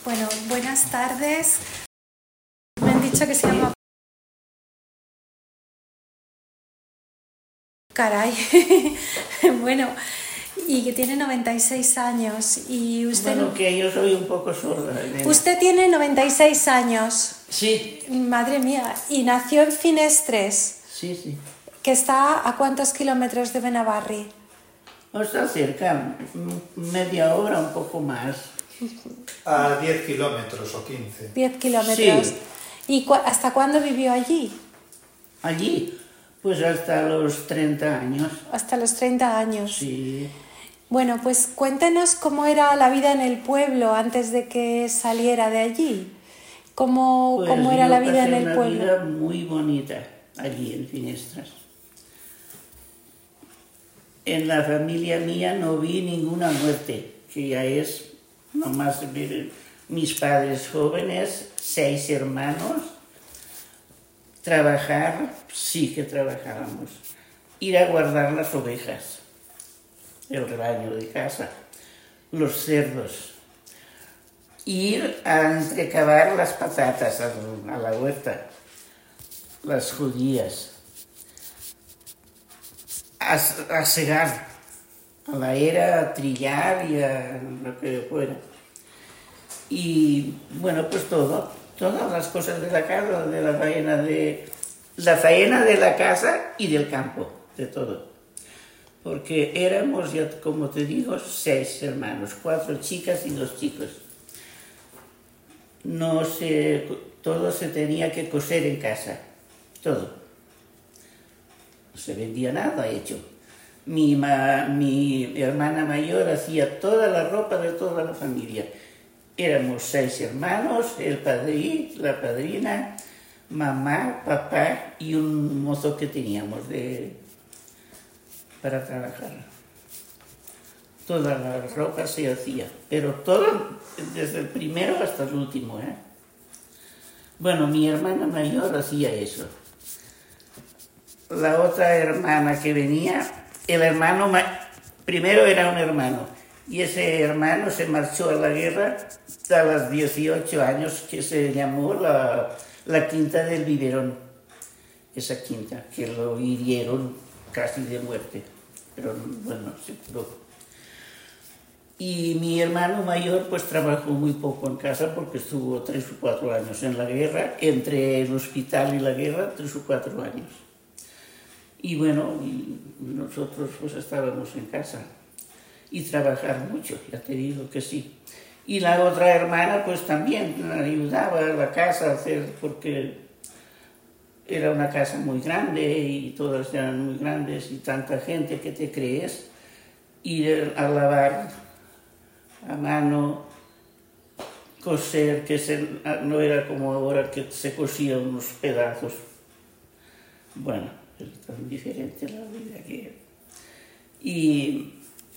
Bueno, buenas tardes. Me han dicho que se llama... Caray. Bueno, y que tiene 96 años. Y usted... Bueno, que yo soy un poco sorda. Usted tiene 96 años. Sí. Madre mía. Y nació en Finestres. Sí, sí. Que está ¿a cuántos kilómetros de Benavarri? No está cerca, media hora, un poco más. A 10 kilómetros o 15. 10 kilómetros. Sí. ¿Y hasta cuándo vivió allí? Allí, pues hasta los 30 años. Hasta los 30 años. Sí. Bueno, pues cuéntenos cómo era la vida en el pueblo antes de que saliera de allí. ¿Cómo era la vida en el pueblo? Una vida muy bonita allí en Finestras. En la familia mía no vi ninguna muerte, que ya es nomás mis padres jóvenes, 6 hermanos. Trabajar, sí que trabajábamos. Ir a guardar las ovejas, el rebaño de casa, los cerdos. Ir a entrecavar las patatas a la huerta, las judías. A segar, a la era, a trillar y a lo que fuera. Y bueno, pues todas las cosas de la casa, de la faena de la casa y del campo, de todo. Porque éramos, ya como te digo, 6 hermanos, 4 chicas y 2 chicos. Todo se tenía que coser en casa, todo. No se vendía nada hecho. Mi hermana mayor hacía toda la ropa de toda la familia. Éramos 6 hermanos, el padrí, la padrina, mamá, papá y un mozo que teníamos para trabajar. Toda la ropa se hacía, pero todo, desde el primero hasta el último. Bueno, mi hermana mayor hacía eso. La otra hermana que venía, primero era un hermano, y ese hermano se marchó a la guerra a los 18 años, que se llamó la Quinta del Biberón, esa quinta, que lo hirieron casi de muerte, pero bueno, se curó. Y mi hermano mayor pues trabajó muy poco en casa porque estuvo 3 o 4 años en la guerra, entre el hospital y la guerra, 3 o 4 años. Y bueno, nosotros pues estábamos en casa y trabajar mucho, ya te digo que sí. Y la otra hermana pues también ayudaba a la casa a hacer, porque era una casa muy grande y todas eran muy grandes y tanta gente que te crees, ir a lavar a mano, coser, no era como ahora que se cosían unos pedazos. Bueno, es tan diferente la vida que... Y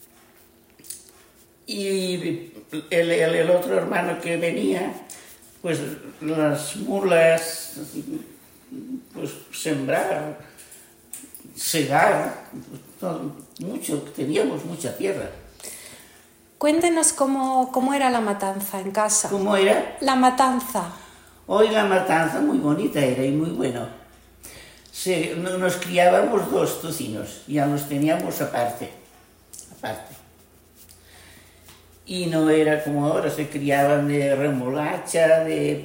el otro hermano que venía, pues las mulas, pues sembrar, segar, mucho, teníamos mucha tierra. Cuéntenos cómo era la matanza en casa. ¿Cómo era? La matanza. Hoy la matanza muy bonita era y muy bueno. Nos criábamos 2 tocinos, ya los teníamos aparte. Y no era como ahora, se criaban de remolacha, de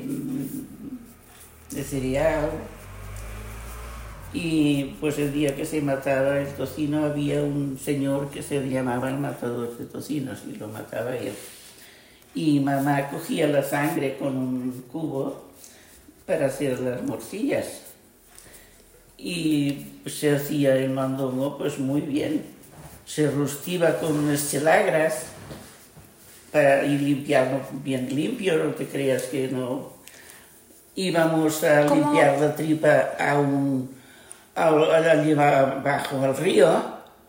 cereal. Y pues el día que se mataba el tocino había un señor que se llamaba el matador de tocinos y lo mataba él. Y mamá cogía la sangre con un cubo para hacer las morcillas. Y se hacía el mondongo pues muy bien. Se rostiva con unas chelagras para ir limpiarlo bien limpio, no te creas que no. Íbamos a limpiar la tripa allí abajo al río,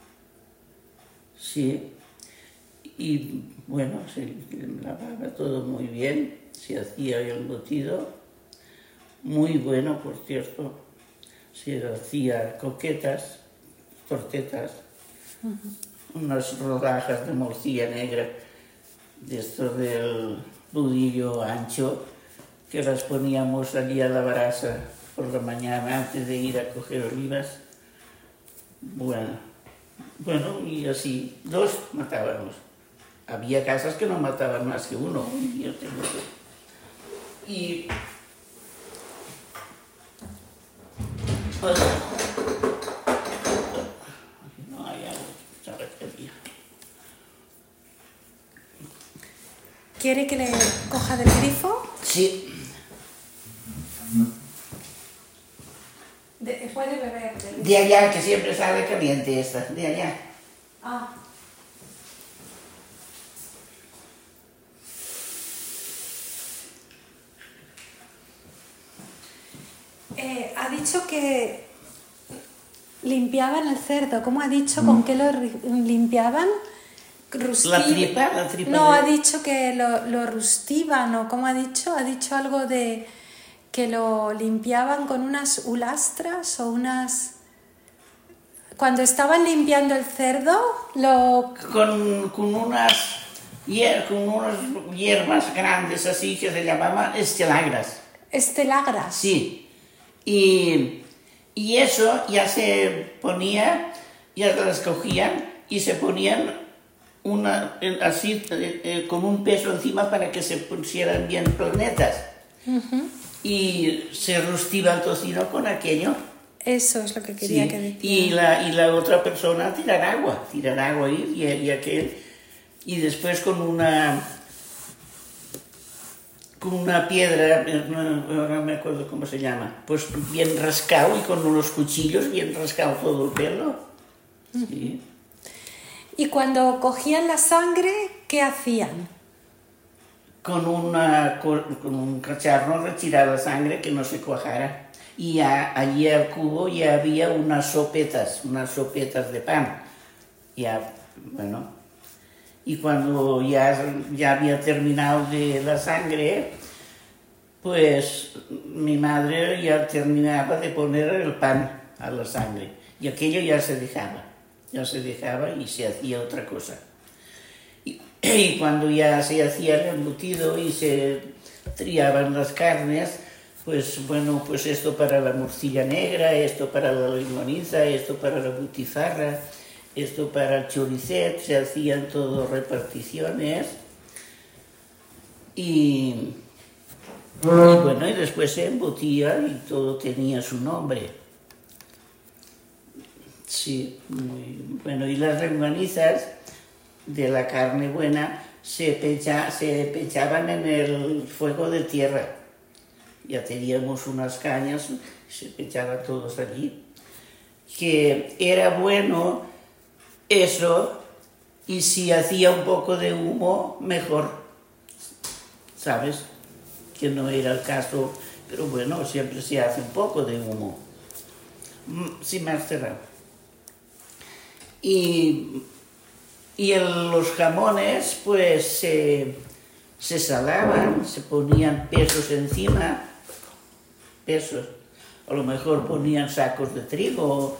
sí, y bueno, se lavaba todo muy bien, se hacía el embutido, muy bueno por cierto, se hacía coquetas, tortetas, unas rodajas de morcilla negra, de esto budillo ancho, que las poníamos allí a la brasa por la mañana antes de ir a coger olivas. Bueno, y así, 2 matábamos. Había casas que no mataban más que uno. Yo tengo que... Y... Pues, no hay algo, ¿sabes qué había? ¿Quiere que le coja del grifo? Sí. Puede beber. De allá, que siempre sale caliente esta, de allá. Ah. Ha dicho que limpiaban el cerdo. ¿Cómo ha dicho? ¿Con qué lo limpiaban? La tripa. No, ha dicho que lo rustiban, o ¿cómo ha dicho? Ha dicho algo de que lo limpiaban con unas ulastras o unas... Cuando estaban limpiando el cerdo, con unas hierbas grandes así que se llamaban estelagras. Estelagras. Sí. Y eso ya se ponía, ya las cogían y se ponían así con un peso encima para que se pusieran bien planetas. Uh-huh. Y se rostiva el tocino con aquello. Eso es lo que quería sí. que dijera. Y la otra persona tirar agua ahí y aquel. Y después con una piedra, no me acuerdo cómo se llama, pues bien rascado y con unos cuchillos bien rascado todo el pelo. Sí. Y cuando cogían la sangre, ¿qué hacían? Con un cacharro retirar la sangre que no se cuajara. Y allí al cubo ya había unas sopetas de pan. Ya, bueno. Y cuando ya había terminado de la sangre, pues mi madre ya terminaba de poner el pan a la sangre. Y aquello ya se dejaba y se hacía otra cosa. Y cuando ya se hacía el embutido y se triaban las carnes, pues bueno, pues esto para la morcilla negra, esto para la longaniza, esto para la butifarra, esto para el choricet, se hacían todo reparticiones y bueno, y después se embutía y todo tenía su nombre. Sí, muy bueno. Y las longanizas de la carne buena se pechaban en el fuego de tierra. Ya teníamos unas cañas, se pechaban todos allí. Que era bueno eso, y si hacía un poco de humo, mejor. ¿Sabes? Que no era el caso, pero bueno, siempre se hace un poco de humo. Sí, me has cerrado. Y los jamones, pues se salaban, se ponían pesos encima, a lo mejor ponían sacos de trigo,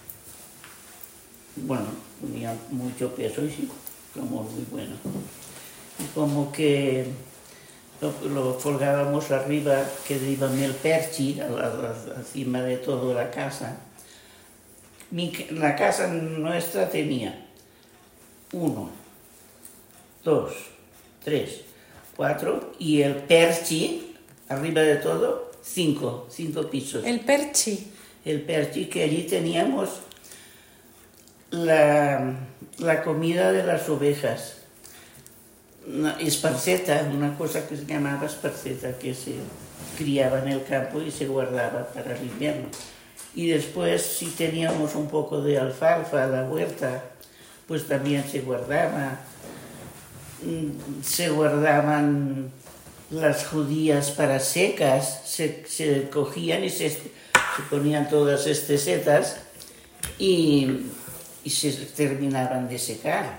bueno, ponían mucho peso y sí, como muy bueno. Y como que lo colgábamos arriba, que iba el perchi, encima de toda la casa. La casa nuestra tenía 1, 2, 3, 4 y el perchi, arriba de todo, 5 pisos. El perchi. El perchi, que allí teníamos la comida de las ovejas. Esparceta, una cosa que se llamaba esparceta, que se criaba en el campo y se guardaba para el invierno. Y después, si teníamos un poco de alfalfa a la huerta, pues también se guardaba. Se guardaban las judías para secas, se cogían y se ponían todas estas setas y se terminaban de secar.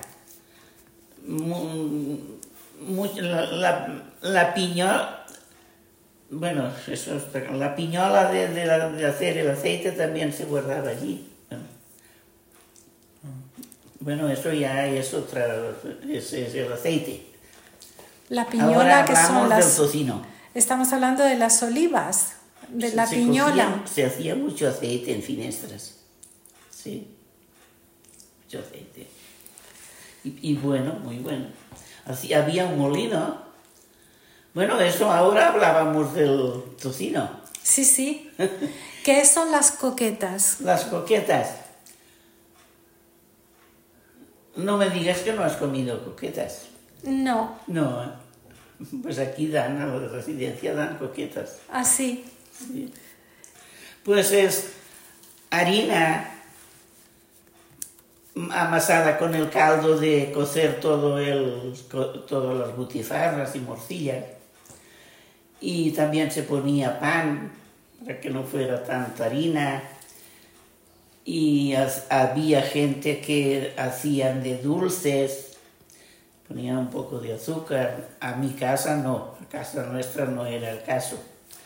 La piñola, bueno, la piñola de hacer el aceite también se guardaba allí. Bueno, eso ya es otra, es el aceite. La piñola, Ahora que son hablamos del las... tocino. Estamos hablando de las olivas, de la piñola. Se hacía mucho aceite en Finestras. Sí, mucho aceite. Y bueno, muy bueno. Así, había un molino. Bueno, eso ahora hablábamos del tocino. Sí, sí. ¿Qué son las coquetas? Las coquetas. No me digas que no has comido coquetas. No, No, pues aquí dan, a la residencia dan coquetas. así. Sí. Pues es harina amasada con el caldo de cocer todas las butifarras y morcillas. Y también se ponía pan para que no fuera tanta harina. Y había gente que hacían de dulces, ponían un poco de azúcar. A mi casa no, a casa nuestra no era el caso.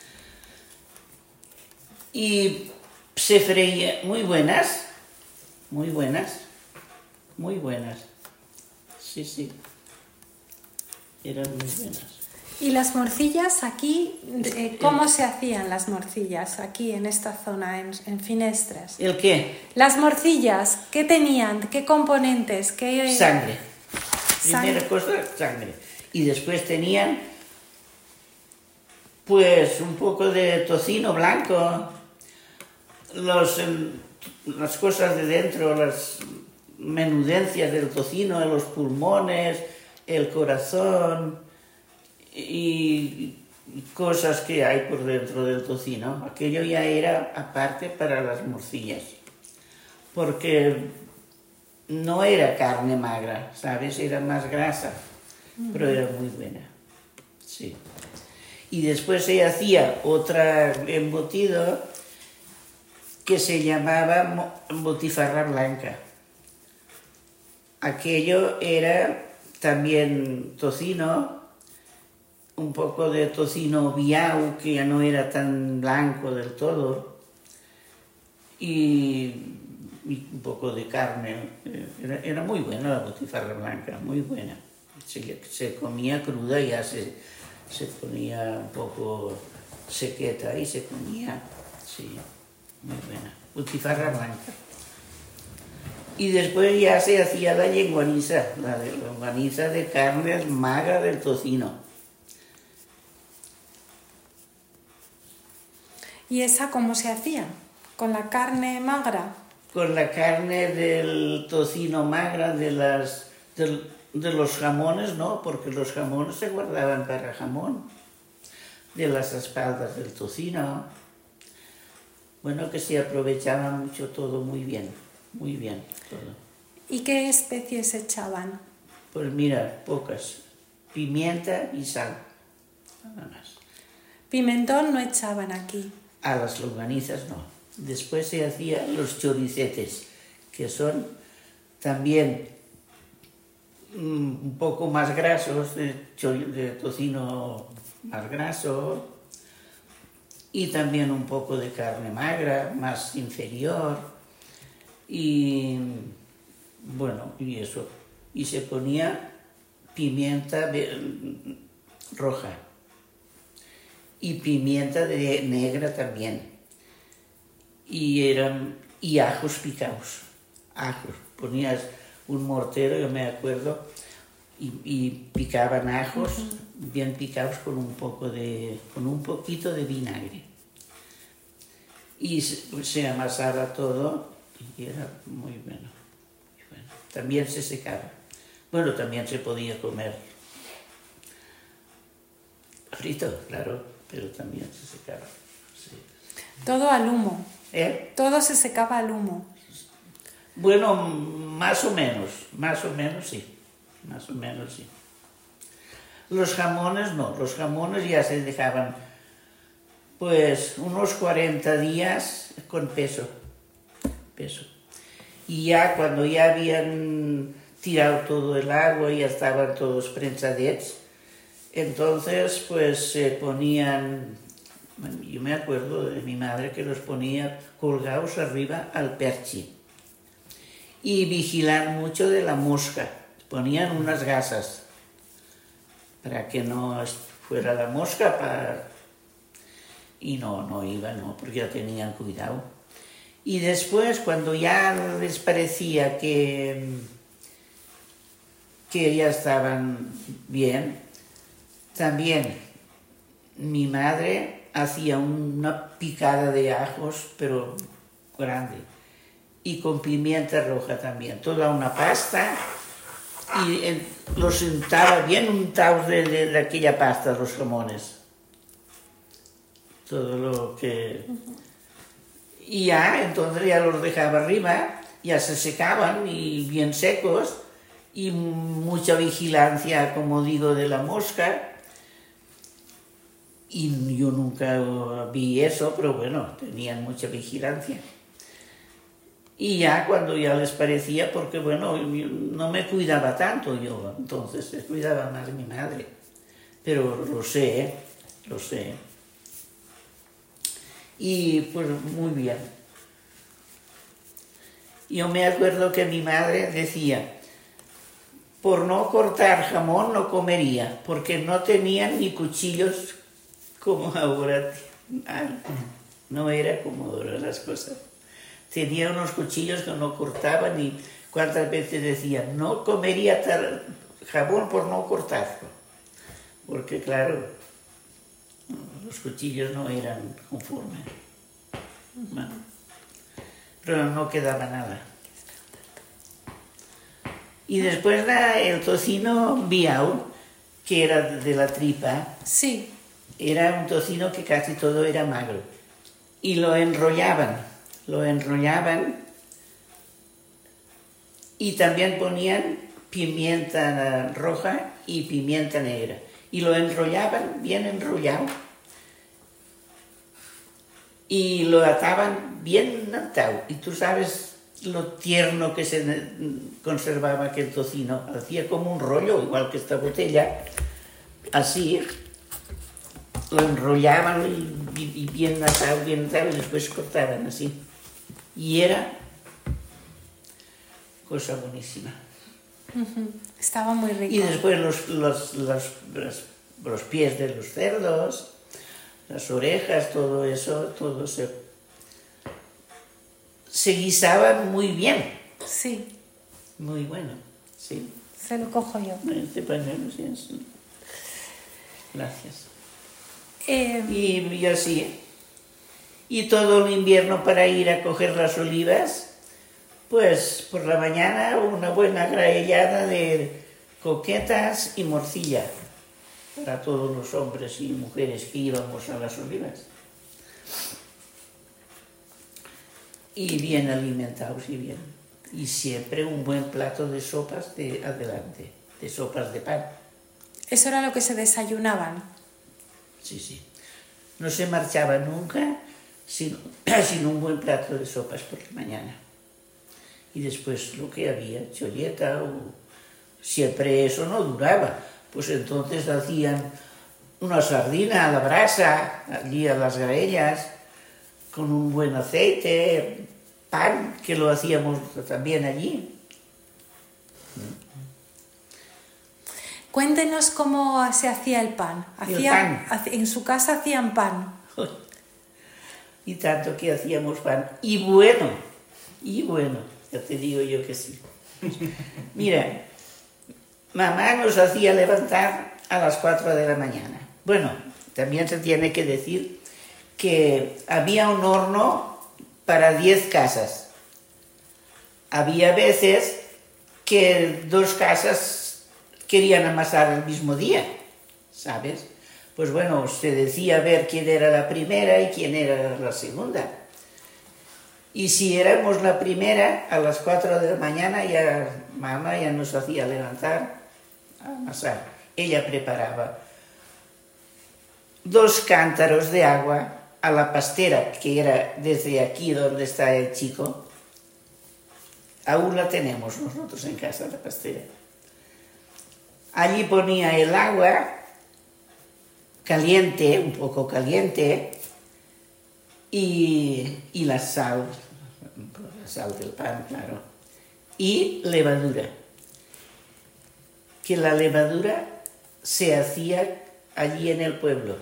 Y se freía, muy buenas, muy buenas, muy buenas. Sí, sí, eran muy buenas. ¿Y las morcillas aquí? ¿Cómo se hacían las morcillas aquí en esta zona, en Finestras? ¿El qué? Las morcillas, ¿qué tenían? ¿Qué componentes? ¿Qué... Sangre. Primera cosa, sangre. Y después tenían, pues, un poco de tocino blanco, las cosas de dentro, las menudencias del tocino, los pulmones, el corazón y cosas que hay por dentro del tocino. Aquello ya era aparte para las morcillas, porque no era carne magra, ¿sabes? Era más grasa, pero era muy buena, sí. Y después se hacía otro embutido que se llamaba botifarra blanca. Aquello era también tocino, un poco de tocino viau, que ya no era tan blanco del todo, y un poco de carne. Era muy buena la botifarra blanca, muy buena. Se comía cruda, ya se ponía un poco sequeta y se comía, sí, muy buena. Botifarra blanca. Y después ya se hacía la longaniza, la longaniza de carne magra del tocino. ¿Y esa cómo se hacía? ¿Con la carne magra? Con la carne del tocino magra, de los jamones, no, porque los jamones se guardaban para jamón, de las espaldas del tocino. Bueno, que se aprovechaba mucho todo muy bien todo. ¿Y qué especies echaban? Pues mira, pocas, pimienta y sal, nada más. Pimentón no echaban aquí. A las longanizas no. Después se hacían los choricetes, que son también un poco más grasos, de tocino más graso, y también un poco de carne magra, más inferior, y bueno, y eso. Y se ponía pimienta roja y pimienta negra también, y ajos picados, ajos. Ponías un mortero, yo me acuerdo, y picaban ajos bien picados con un poquito de vinagre. Y se amasaba todo y era muy bueno, muy bueno. También se secaba. Bueno, también se podía comer frito, claro, pero también se secaba. Sí. Todo al humo. ¿Eh? Todo se secaba al humo. Bueno, más o menos sí. Los jamones no, los jamones ya se dejaban pues unos 40 días con peso. Y ya cuando ya habían tirado todo el agua y ya estaban todos prensadets, entonces pues se ponían, yo me acuerdo de mi madre que los ponía colgados arriba al perchi. Y vigilar mucho de la mosca. Ponían unas gasas para que no fuera la mosca, y no iba, no, porque ya tenían cuidado. Y después, cuando ya les parecía que ya estaban bien, también mi madre hacía una picada de ajos, pero grande, y con pimienta roja también, toda una pasta, y los untaba bien untados de aquella pasta, los jamones. Todo lo que... Y ya, entonces ya los dejaba arriba, ya se secaban y bien secos, y mucha vigilancia, como digo, de la mosca. Y yo nunca vi eso, pero bueno, tenían mucha vigilancia. Y ya cuando ya les parecía, porque bueno, no me cuidaba tanto yo, entonces se cuidaba más mi madre. Pero lo sé. Y pues muy bien. Yo me acuerdo que mi madre decía, por no cortar jamón no comería, porque no tenían ni cuchillos como ahora. No era como ahora las cosas. Tenía unos cuchillos que no cortaban y cuántas veces decía, no comería jamón por no cortarlo. Porque claro, los cuchillos no eran conformes. Bueno, pero no quedaba nada. Y después el tocino biau, que era de la tripa, Sí. era un tocino que casi todo era magro. Y lo enrollaban y también ponían pimienta roja y pimienta negra. Y lo enrollaban, bien enrollado, y lo ataban bien atado. Y tú sabes lo tierno que se conservaba aquel tocino. Hacía como un rollo, igual que esta botella, así. Lo enrollaban y bien atado, y después cortaban así. Y era cosa buenísima. Estaba muy rico. Y después los pies de los cerdos, las orejas, todo eso, todo se guisaban muy bien. Sí. Muy bueno, sí. Se lo cojo yo. Este pañuelo, sí. Gracias. Eh, Y así. Y todo el invierno para ir a coger las olivas, pues por la mañana una buena graellada de coquetas y morcilla para todos los hombres y mujeres que íbamos a las olivas. Y bien alimentados y bien. Y siempre un buen plato de sopas de sopas de pan. Eso era lo que se desayunaban. Sí. No se marchaba nunca sin un buen plato de sopas por la mañana. Y después lo que había, cholleta, siempre eso no duraba. Pues entonces hacían una sardina a la brasa, allí a las graellas, con un buen aceite, pan, que lo hacíamos también allí. Cuéntenos cómo se hacía el pan. En su casa hacían pan. Y tanto que hacíamos pan. Y bueno, ya te digo yo que sí. Mira, mamá nos hacía levantar a las 4 de la mañana. Bueno, también se tiene que decir que había un horno para 10 casas. Había veces que 2 casas querían amasar el mismo día, ¿sabes? Pues bueno, se decía ver quién era la primera y quién era la segunda. Y si éramos la primera, a las 4 de la mañana mamá ya nos hacía levantar a amasar. Ella preparaba 2 cántaros de agua a la pastera, que era desde aquí donde está el chico. Aún la tenemos nosotros en casa, la pastera. Allí ponía el agua caliente, un poco caliente, y la sal del pan, claro, y levadura. Que la levadura se hacía allí en el pueblo.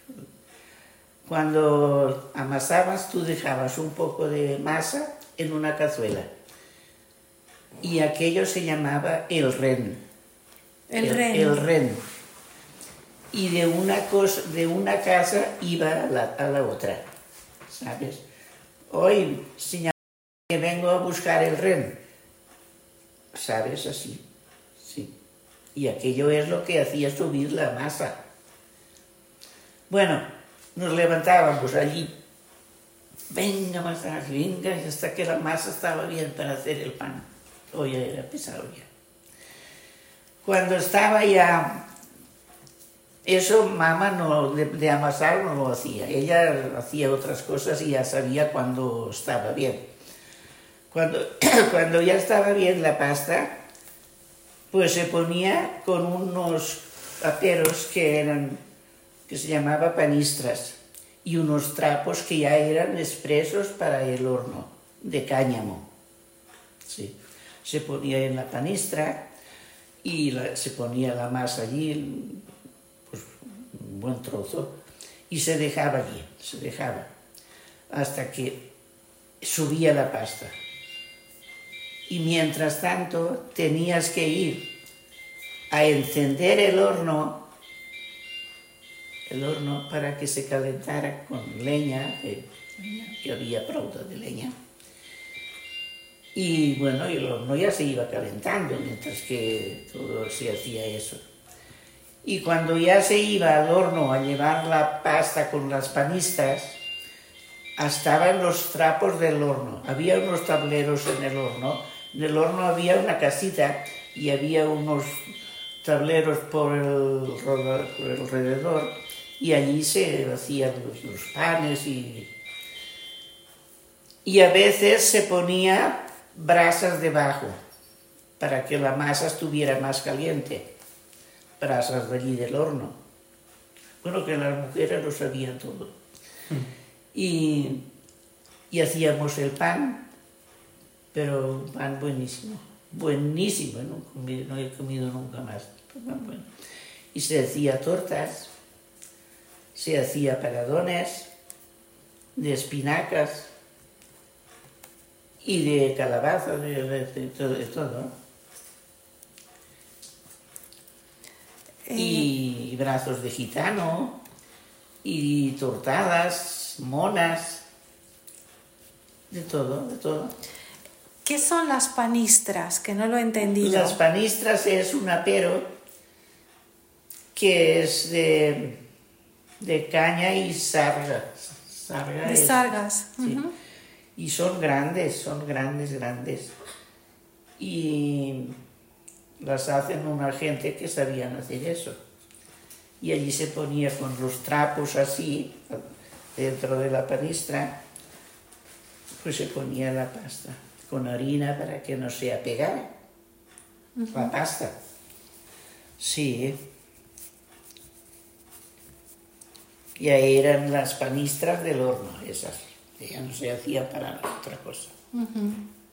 Cuando amasabas, tú dejabas un poco de masa en una cazuela. Y aquello se llamaba el ren. El ren. Y de una casa iba a la otra, ¿sabes? Hoy, señor, que vengo a buscar el ren. ¿Sabes? Así. Sí. Y aquello es lo que hacía subir la masa. Bueno, nos levantábamos allí. Venga, masa, venga, hasta que la masa estaba bien para hacer el pan. Hoy era pesado ya. Cuando estaba ya... Eso mamá no, de amasar no lo hacía. Ella hacía otras cosas y ya sabía cuando estaba bien. Cuando ya estaba bien la pasta, pues se ponía con unos aperos que se llamaba panistras y unos trapos que ya eran expresos para el horno de cáñamo. Sí. Se ponía en la panistra y se ponía la masa allí, pues un buen trozo, y se dejaba allí, hasta que subía la pasta. Y mientras tanto tenías que ir a encender el horno para que se calentara con leña, que había pronto de leña. Y bueno, el horno ya se iba calentando mientras que todo se hacía eso. Y cuando ya se iba al horno a llevar la pasta con las panistras, estaban los trapos del horno. Había unos tableros en el horno. En el horno había una casita y había unos tableros por el alrededor y allí se hacían los panes y a veces se ponía brasas debajo para que la masa estuviera más caliente. Brasas de allí del horno. Bueno, que las mujeres lo sabían todo. Y hacíamos el pan, pero un pan buenísimo, buenísimo, no he comido nunca más. Bueno. Y se hacía tortas, se hacía paradones de espinacas y de calabaza, de todo. Y brazos de gitano, y tortadas, monas, de todo. ¿Qué son las panistras? Que no lo he entendido. Las panistras es un apero que es de caña y sarga. De sargas. Sí. Uh-huh. Y son grandes. Y las hacen una gente que sabían hacer eso. Y allí se ponía con los trapos así, dentro de la panistra, pues se ponía la pasta, con harina para que no se apegara. Uh-huh. La pasta. Sí. Y ahí eran las panistras del horno, esas. Ya no se hacía para otra cosa. Uh-huh.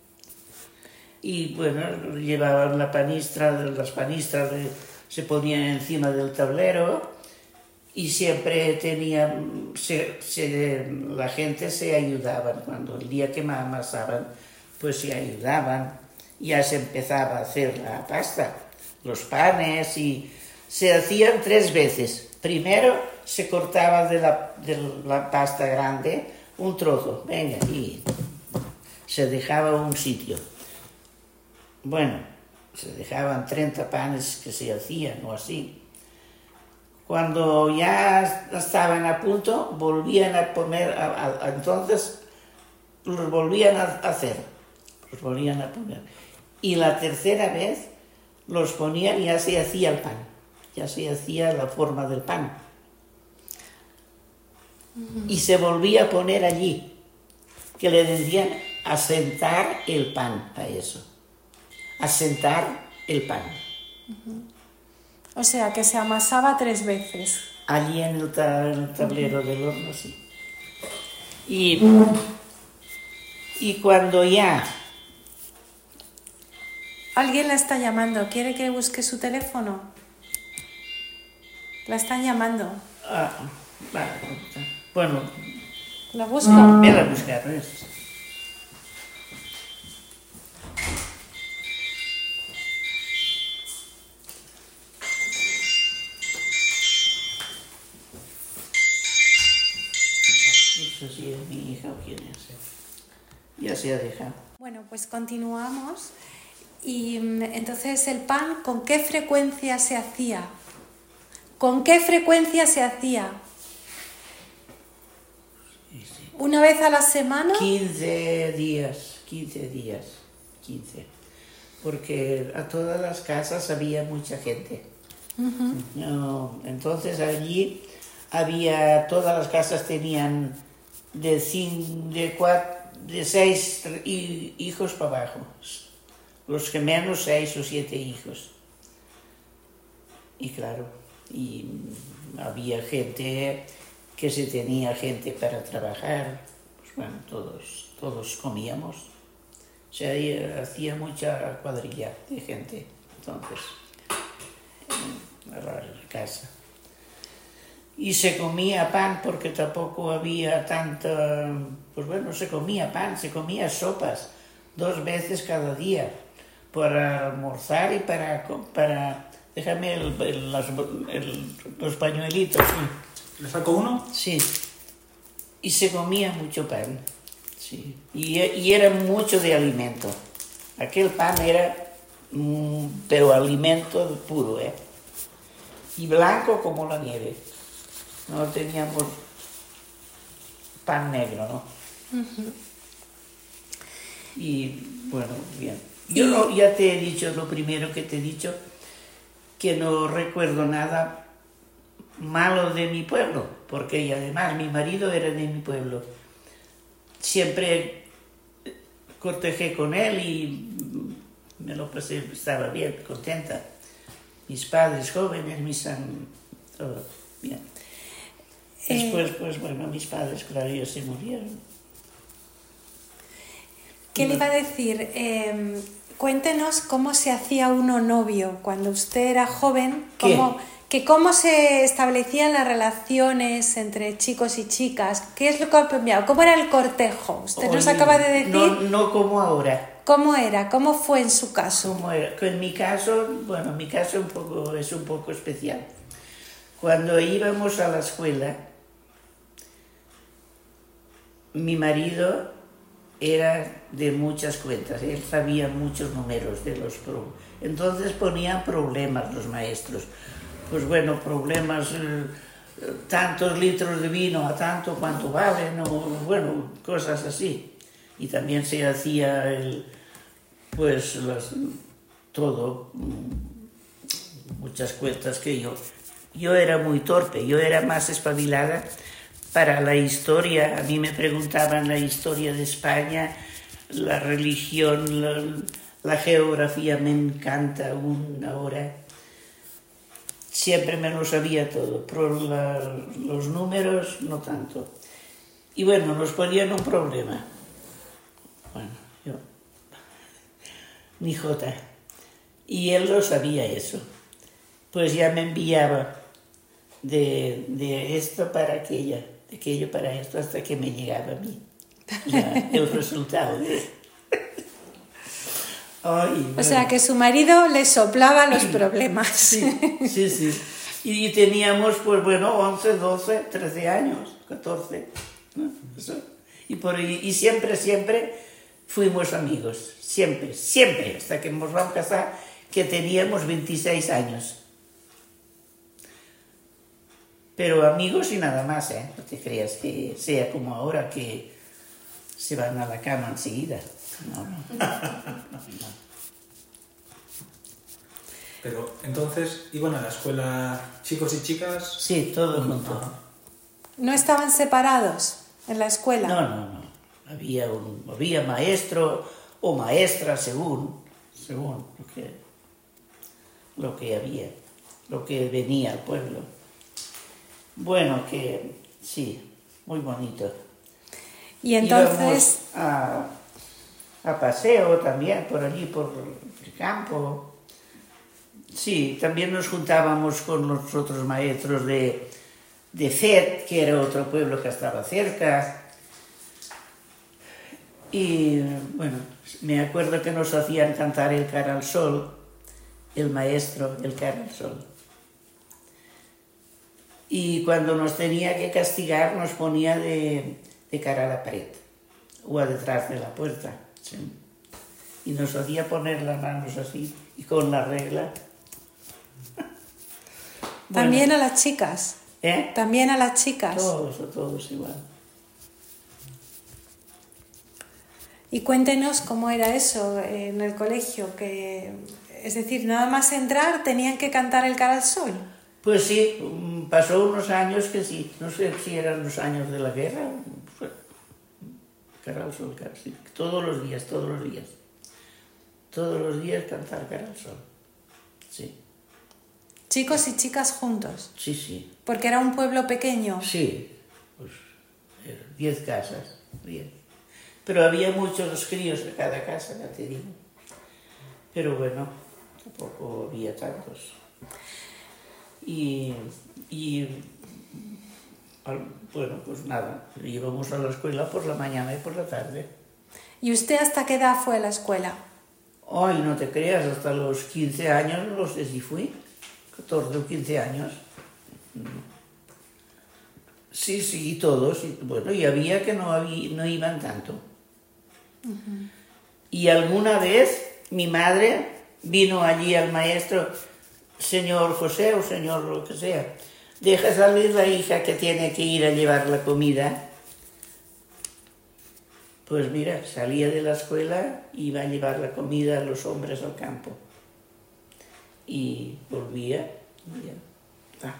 Y bueno, llevaban las panistras se ponían encima del tablero y siempre tenían, la gente se ayudaba. Cuando el día que amasaban, pues se ayudaban. Ya se empezaba a hacer la pasta, los panes, y se hacían 3 veces. Primero se cortaba de la pasta grande un trozo, venga, y se dejaba un sitio. Bueno, se dejaban 30 panes que se hacían o así. Cuando ya estaban a punto, volvían a poner, entonces los volvían a hacer, los volvían a poner. Y la tercera vez los ponían y ya se hacía el pan, ya se hacía la forma del pan. Uh-huh. Y se volvía a poner allí, que le decían asentar el pan a eso. Asentar el pan. Uh-huh. O sea, que se amasaba 3 veces. Allí en el tablero uh-huh. del horno, sí. Y cuando ya... Alguien la está llamando. ¿Quiere que busque su teléfono? La están llamando. Ah, vale. Bueno, ¿La busco? ve a buscar, ¿no? No sé si es mi hija o quién es. Ya se ha dejado. Bueno, pues continuamos. Y entonces el pan, ¿con qué frecuencia se hacía? ¿Con qué frecuencia se hacía? ¿Una vez a la semana? 15 días. Porque a todas las casas había mucha gente. No, entonces allí todas las casas tenían de 6 hijos para abajo. Los que menos 6 o 7 hijos. Y claro, había gente que se tenía gente para trabajar. Pues bueno, todos comíamos. Se hacía mucha cuadrilla de gente, entonces, en la casa. Y se comía pan porque tampoco había tanta... Pues bueno, se comía pan, se comía sopas 2 veces cada día para almorzar y para déjame los pañuelitos. ¿Le saco uno? Sí. Y se comía mucho pan. Sí. Y era mucho de alimento. Aquel pan era, pero alimento puro, ¿eh? Y blanco como la nieve. No teníamos pan negro, ¿no? Uh-huh. Y bueno, bien. Yo ya te he dicho, lo primero que te he dicho, que no recuerdo nada malo de mi pueblo, porque además mi marido era de mi pueblo. Siempre cortejé con él y me lo pasé, estaba bien, contenta. Mis padres jóvenes, todo bien. Después, pues bueno, mis padres, claro, ellos se murieron. ¿Qué le iba a decir? Cuéntenos cómo se hacía uno novio cuando usted era joven, cómo se establecían las relaciones entre chicos y chicas, qué es lo que ha cambiado, cómo era el cortejo. Usted nos acaba de decir. No como ahora. ¿Cómo era? ¿Cómo fue en su caso? ¿Cómo era? En mi caso, bueno, mi caso es un poco especial. Cuando íbamos a la escuela, mi marido era de muchas cuentas, él sabía muchos números de los entonces ponían problemas los maestros. Pues bueno, problemas, tantos litros de vino a tanto cuánto valen, o bueno, cosas así. Y también se hacía todo, muchas cuentas que yo era muy torpe, yo era más espabilada para la historia. A mí me preguntaban la historia de España, la religión, la geografía me encanta aún ahora. Siempre me lo sabía todo, pero los números no tanto. Y bueno, nos ponían un problema. Bueno, yo, mi jota. Y él lo sabía eso. Pues ya me enviaba de esto para aquello, de aquello para esto, hasta que me llegaba a mí el resultado. Ay, bueno. O sea, que su marido le soplaba los problemas. Sí. Y teníamos, pues bueno, 11, 12, 13 años, 14. ¿No? Eso. Y siempre fuimos amigos. Siempre, hasta que nos vamos a casar, que teníamos 26 años. Pero amigos y nada más, ¿eh? No te creas que sea como ahora, que se van a la cama enseguida. No. Pero entonces, ¿iban a la escuela chicos y chicas? Sí, todos juntos. ¿No estaban separados en la escuela? No. Había maestro o maestra según lo que había, lo que venía al pueblo. Bueno, que sí, muy bonito. Y entonces... Íbamos a paseo también por allí, por el campo. Sí, también nos juntábamos con los otros maestros de Cet, que era otro pueblo que estaba cerca. Y bueno, me acuerdo que nos hacían cantar el Cara al Sol, el maestro, el Cara al Sol. Y cuando nos tenía que castigar nos ponía de cara a la pared o a detrás de la puerta. ¿Sí? Y nos hacía poner las manos así y con la regla. También Bueno, a las chicas. ¿eh? También a las chicas. Todos igual. Y cuéntenos cómo era eso en el colegio, que, es decir, nada más entrar tenían que cantar el Cara al Sol. Pues sí, pasó unos años que sí, no sé si eran los años de la guerra, Cara al Sol, sí, todos los días cantar Cara al Sol, sí. Chicos y chicas juntos. Sí. Porque era un pueblo pequeño. Sí, pues 10 casas, 10. Pero había muchos críos en cada casa, ya te digo. Pero bueno, tampoco había tantos. Y bueno, pues nada, íbamos a la escuela por la mañana y por la tarde. ¿Y usted hasta qué edad fue a la escuela? Ay, no te creas, hasta los 15 años, no sé si fui, 14 o 15 años. Sí, todos. Bueno, y había que no iban tanto. Uh-huh. Y alguna vez mi madre vino allí al maestro, señor José o señor lo que sea, deja salir la hija que tiene que ir a llevar la comida. Pues mira, salía de la escuela, iba a llevar la comida a los hombres al campo. Y volvía y ya está.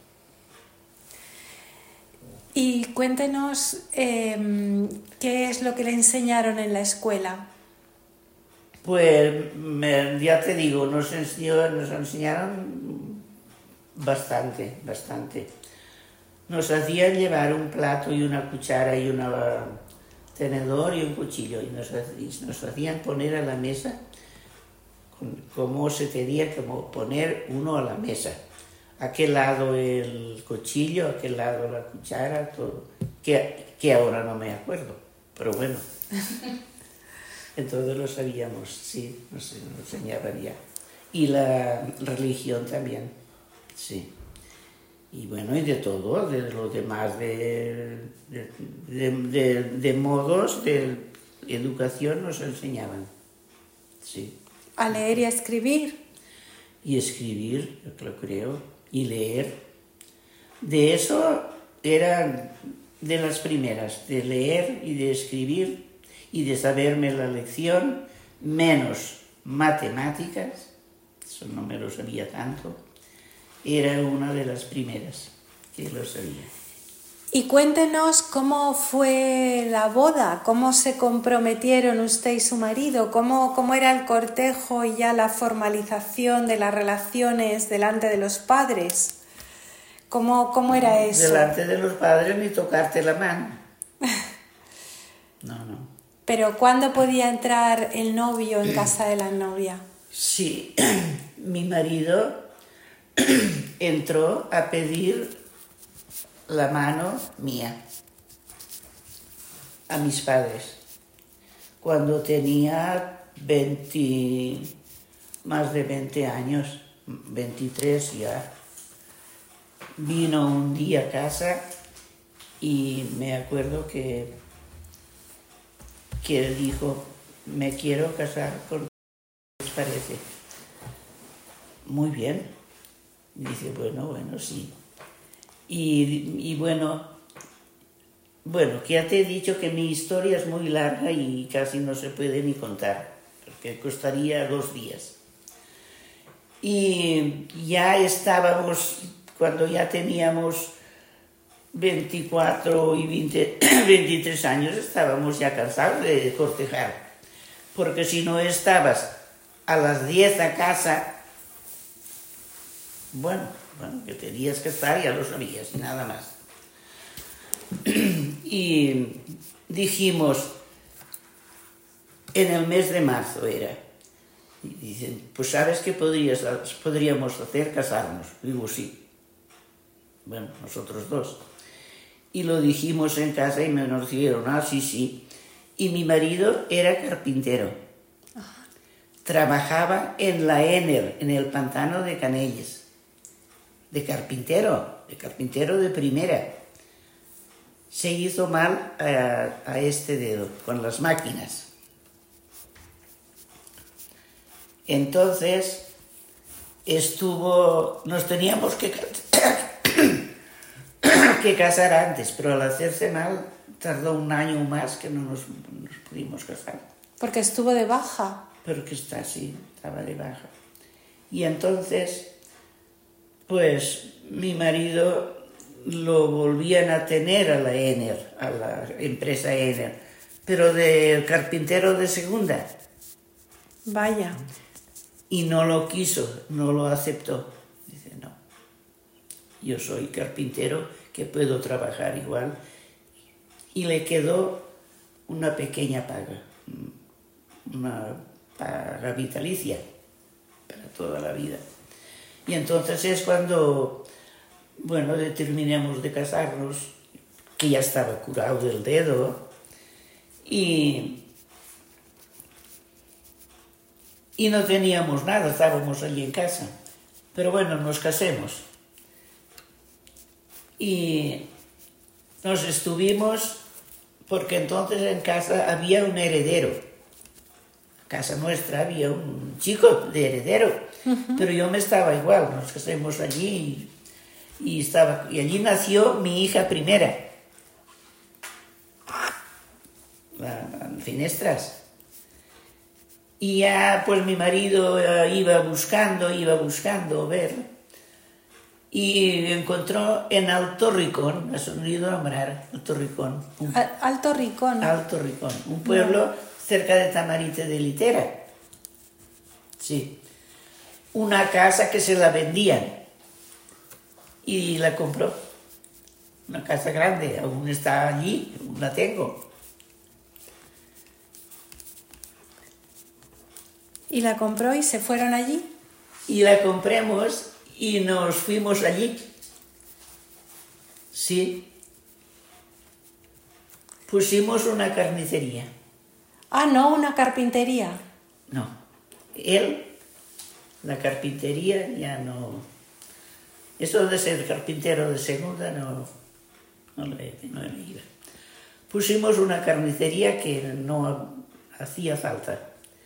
Y cuéntenos qué es lo que le enseñaron en la escuela. Pues ya te digo, nos enseñaron bastante. Nos hacían llevar un plato y una cuchara y un tenedor y un cuchillo y nos hacían poner a la mesa cómo se tenía que poner uno a la mesa. A aquel lado el cuchillo, a aquel lado la cuchara, todo. Que ahora no me acuerdo, pero bueno. Entonces lo sabíamos, sí, nos enseñaban ya. Y la religión también, sí. Y bueno, y de todo, de lo demás, de modos de educación nos enseñaban, sí. ¿A leer y a escribir? Y escribir, yo lo creo, y leer. De eso eran de las primeras, de leer y de escribir y de saberme la lección, menos matemáticas, eso no me lo sabía tanto, era una de las primeras que lo sabía. Y cuéntenos cómo fue la boda, cómo se comprometieron usted y su marido, cómo era el cortejo y ya la formalización de las relaciones delante de los padres. ¿Cómo era eso? Delante de los padres ni tocarte la mano. No. Pero ¿cuándo podía entrar el novio en casa de la novia? Sí, mi marido entró a pedir la mano mía a mis padres cuando tenía más de 20 años, 23 ya. Vino un día a casa y me acuerdo que dijo, me quiero casar con... ¿qué les parece? Muy bien. Dice, bueno, sí. Y bueno, que ya te he dicho que mi historia es muy larga y casi no se puede ni contar, porque costaría 2 días. Y ya estábamos, cuando ya teníamos 24 y 23 años, estábamos ya cansados de cortejar, porque si no estabas a las 10 a casa, bueno, que tenías que estar, ya lo sabías, y nada más. Y dijimos, en el mes de marzo era, Y dicen, pues ¿sabes qué podríamos hacer? Casarnos. Digo, sí. Bueno, nosotros dos. Y lo dijimos en casa y nos dijeron, sí, sí. Y mi marido era carpintero. Trabajaba en la Ener, en el pantano de Canelles. De carpintero de primera. Se hizo mal a este dedo, con las máquinas. Entonces, nos teníamos que casar antes, pero al hacerse mal, tardó un año más que no nos pudimos casar. Porque estuvo de baja. Pero que estaba de baja. Y entonces, pues, mi marido lo volvían a tener a la Ener, a la empresa Ener, pero de carpintero de segunda. Vaya. Y no lo quiso, no lo aceptó. Dice, no, yo soy carpintero que puedo trabajar igual. Y le quedó una pequeña paga, una paga vitalicia para toda la vida. Y entonces es cuando, bueno, determinamos de casarnos, que ya estaba curado del dedo, y no teníamos nada, estábamos allí en casa. Pero bueno, nos casemos. Y nos estuvimos, porque entonces en casa había un heredero. En casa nuestra había un chico de heredero, pero yo me estaba igual, nos casamos allí y allí nació mi hija primera, la Finestras. Y ya pues mi marido iba buscando ver, y encontró en Alto Ricón, has oído nombrar Alto Ricón. Alto Ricón. Alto Ricón, un pueblo cerca de Tamarite de Litera. Sí. Una casa que se la vendían y la compró. Una casa grande, aún está allí, aún la tengo. ¿Y la compró y se fueron allí? Y la compramos y nos fuimos allí. Sí. Pusimos una carnicería. No, una carpintería. No. La carpintería ya no. Eso de ser carpintero de segunda no le iba. Pusimos una carnicería que no hacía falta.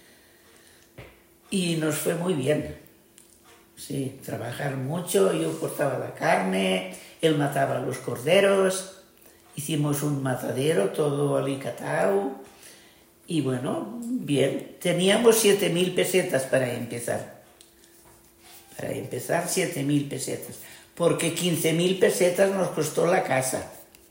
Y nos fue muy bien. Sí, trabajar mucho, yo cortaba la carne, él mataba los corderos, hicimos un matadero todo alicatado y bueno, bien. Teníamos 7.000 pesetas para empezar. Para empezar 7.000 pesetas, porque 15.000 pesetas nos costó la casa.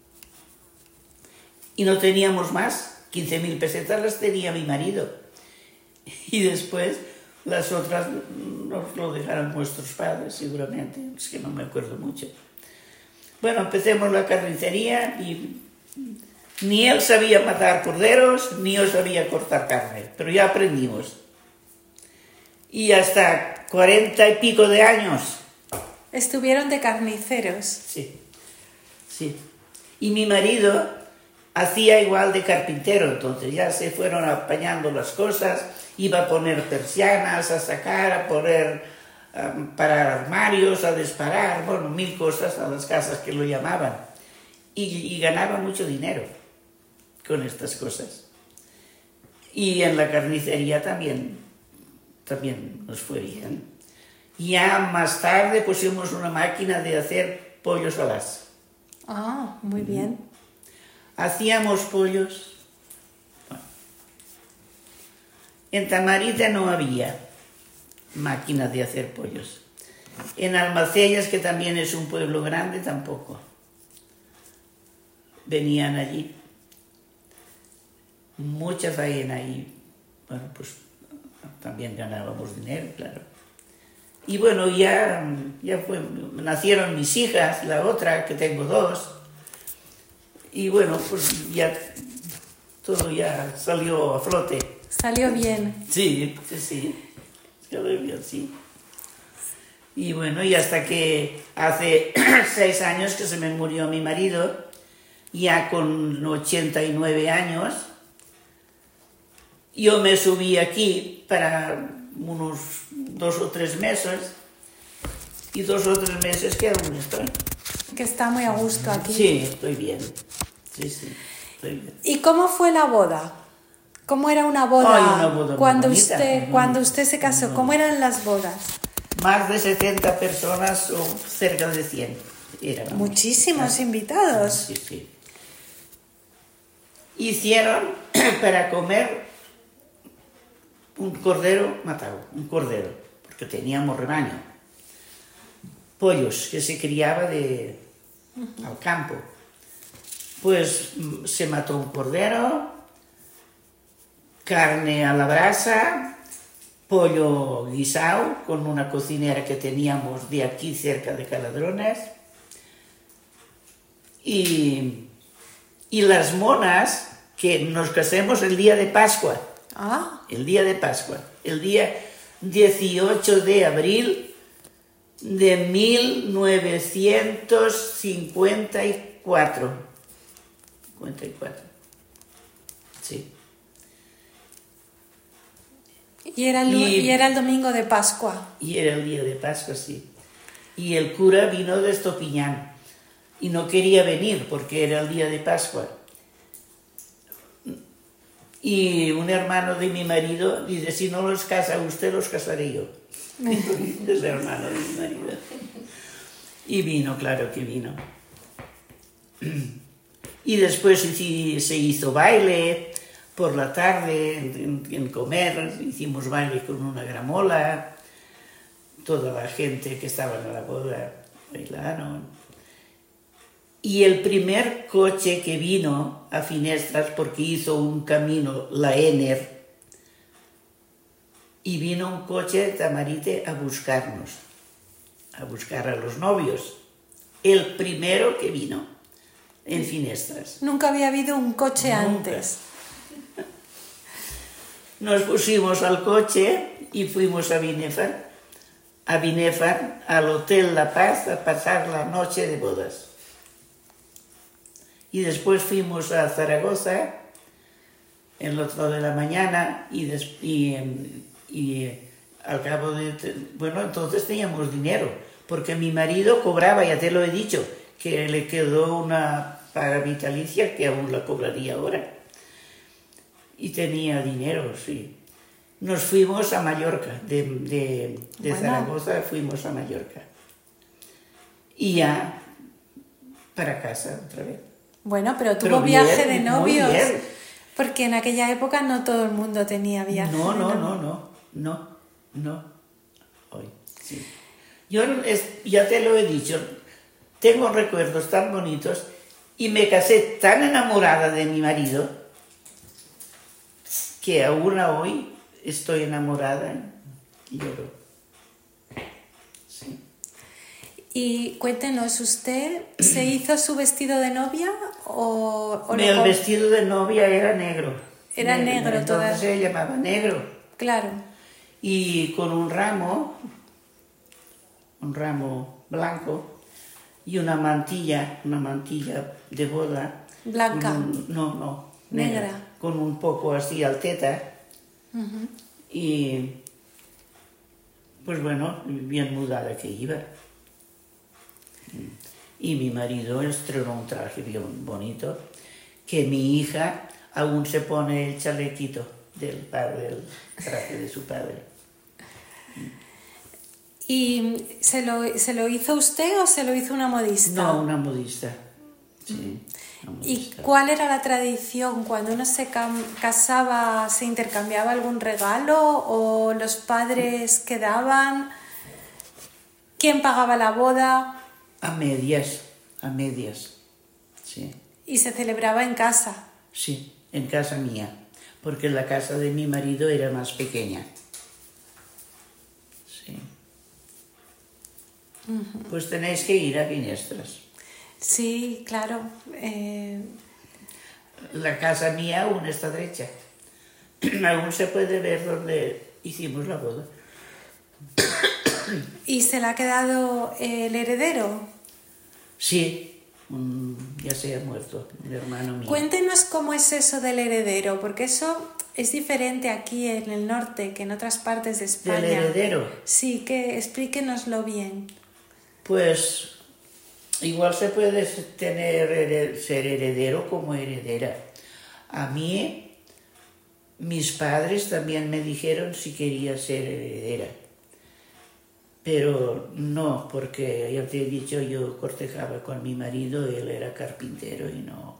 Y no teníamos más, 15.000 pesetas las tenía mi marido. Y después las otras nos lo dejaron nuestros padres, seguramente, es que no me acuerdo mucho. Bueno, empecemos la carnicería y ni él sabía matar corderos, ni yo sabía cortar carne, pero ya aprendimos. Y hasta 40 y pico de años. Estuvieron de carniceros. Sí, sí. Y mi marido hacía igual de carpintero, entonces ya se fueron apañando las cosas. Iba a poner persianas, a sacar, a poner para armarios, a disparar, bueno, 1000 cosas a las casas que lo llamaban. Y ganaba mucho dinero con estas cosas. Y en la carnicería también nos fue bien. Ya más tarde pusimos una máquina de hacer pollos alas. Muy bien. Hacíamos pollos. En Tamarite no había máquinas de hacer pollos. En Almacellas, que también es un pueblo grande, tampoco. Venían allí. Mucha faena y, bueno, pues también ganábamos dinero, claro. Y bueno, nacieron mis hijas, la otra, que tengo 2. Y bueno, pues ya todo ya salió a flote. Salió bien. Sí, sí. Yo lo vi así. Y bueno, y hasta que hace 6 años que se me murió mi marido, ya con 89 años, yo me subí aquí para unos 2 o 3 meses, y 2 o 3 meses que aún estoy. Que está muy a gusto aquí. Sí, estoy bien. Sí, estoy bien. ¿Y cómo fue la boda? ¿Cómo era una boda, Ay, una boda muy cuando bonita, muy cuando bonita. usted se casó? ¿Cómo eran las bodas? Más de 70 personas o cerca de 100 éramos. Muchísimos invitados. Sí, sí. Hicieron para comer un cordero matado, un cordero, porque teníamos rebaño. Pollos que se criaba al campo. Pues se mató un cordero, carne a la brasa, pollo guisado con una cocinera que teníamos de aquí cerca de Caladrones, y las monas, que nos casemos el día de Pascua. Ah, El día de Pascua, el día 18 de abril de 1954. 54. Sí. y era el domingo de Pascua. Y era el día de Pascua, sí. Y el cura vino de Estopiñán y no quería venir porque era el día de Pascua. Y un hermano de mi marido dice, si no los casa usted, los casaré yo. Es el hermano de mi marido. Y vino, claro que vino. Y después se hizo baile por la tarde, en comer, hicimos baile con una gramola, toda la gente que estaba en la boda bailaron. Y el primer coche que vino a Finestras, porque hizo un camino, la Ener, y vino un coche de Tamarite a buscarnos, a buscar a los novios. El primero que vino en Finestras. Nunca había habido un coche Nunca. antes. Nos pusimos al coche y fuimos a Binefar, al Hotel La Paz, a pasar la noche de bodas. Y después fuimos a Zaragoza en las 2 de la mañana y al cabo de... Bueno, entonces teníamos dinero, porque mi marido cobraba, ya te lo he dicho, que le quedó una paga vitalicia que aún la cobraría ahora. Y tenía dinero, sí. Nos fuimos a Mallorca, de Bueno. Zaragoza fuimos a Mallorca. Y ya para casa otra vez. Bueno, pero tuvo Pero viaje bien, de muy novios. bien. Porque en aquella época no todo el mundo tenía viaje de novios. No. Hoy, sí. Yo ya te lo he dicho, tengo recuerdos tan bonitos y me casé tan enamorada de mi marido que aún hoy estoy enamorada y lloro. Sí. Y cuéntenos, ¿usted se hizo su vestido de novia o El vestido de novia era negro. Era negro entonces toda. se llamaba negro. Claro. Y con un ramo blanco y una mantilla de boda. Blanca. Negra. Negra. Con un poco así alteta. Uh-huh. Y pues bueno, bien mudada que iba. Y mi marido estrenó un traje bien bonito, que mi hija aún se pone el chalequito del padre, el traje de su padre. ¿Y se lo hizo usted o se lo hizo una modista? No, una modista. Sí, una ¿Y modista. cuál era la tradición? Cuando uno se casaba, ¿se intercambiaba algún regalo o los padres quedaban? ¿Quién pagaba la boda? A medias, sí. ¿Y se celebraba en casa? Sí, en casa mía, porque la casa de mi marido era más pequeña. Sí. Uh-huh. Pues tenéis que ir a Finestras. Sí, claro. La casa mía aún está derecha. Aún se puede ver donde hicimos la boda. ¿Y se le ha quedado el heredero? Sí, ya se ha muerto, un hermano mío. Cuéntenos cómo es eso del heredero, porque eso es diferente aquí en el norte que en otras partes de España. ¿Del heredero? Sí, que explíquenoslo bien. Pues igual se puede ser heredero como heredera. A mí, mis padres también me dijeron si quería ser heredera. Pero no, porque ya te he dicho, yo cortejaba con mi marido, él era carpintero y no.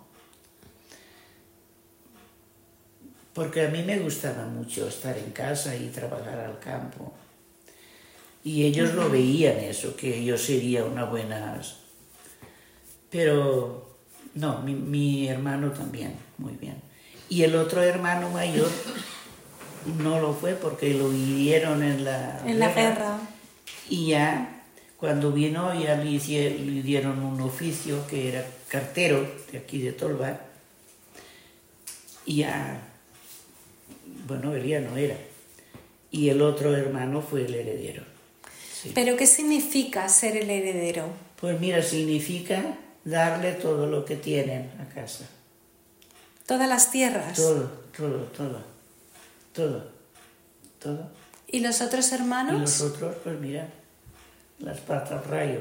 Porque a mí me gustaba mucho estar en casa y trabajar al campo. Y ellos lo veían eso, que yo sería una buena... Pero no, mi hermano también, muy bien. Y el otro hermano mayor no lo fue porque lo hirieron en la guerra. Y ya cuando vino ya le dieron un oficio que era cartero de aquí de Tolba. Y ya, bueno, él ya no era. Y el otro hermano fue el heredero. Sí. ¿Pero qué significa ser el heredero? Pues mira, significa darle todo lo que tienen a casa. ¿Todas las tierras? Todo. ¿Y los otros hermanos? Y los otros, pues mira, las patas rayo.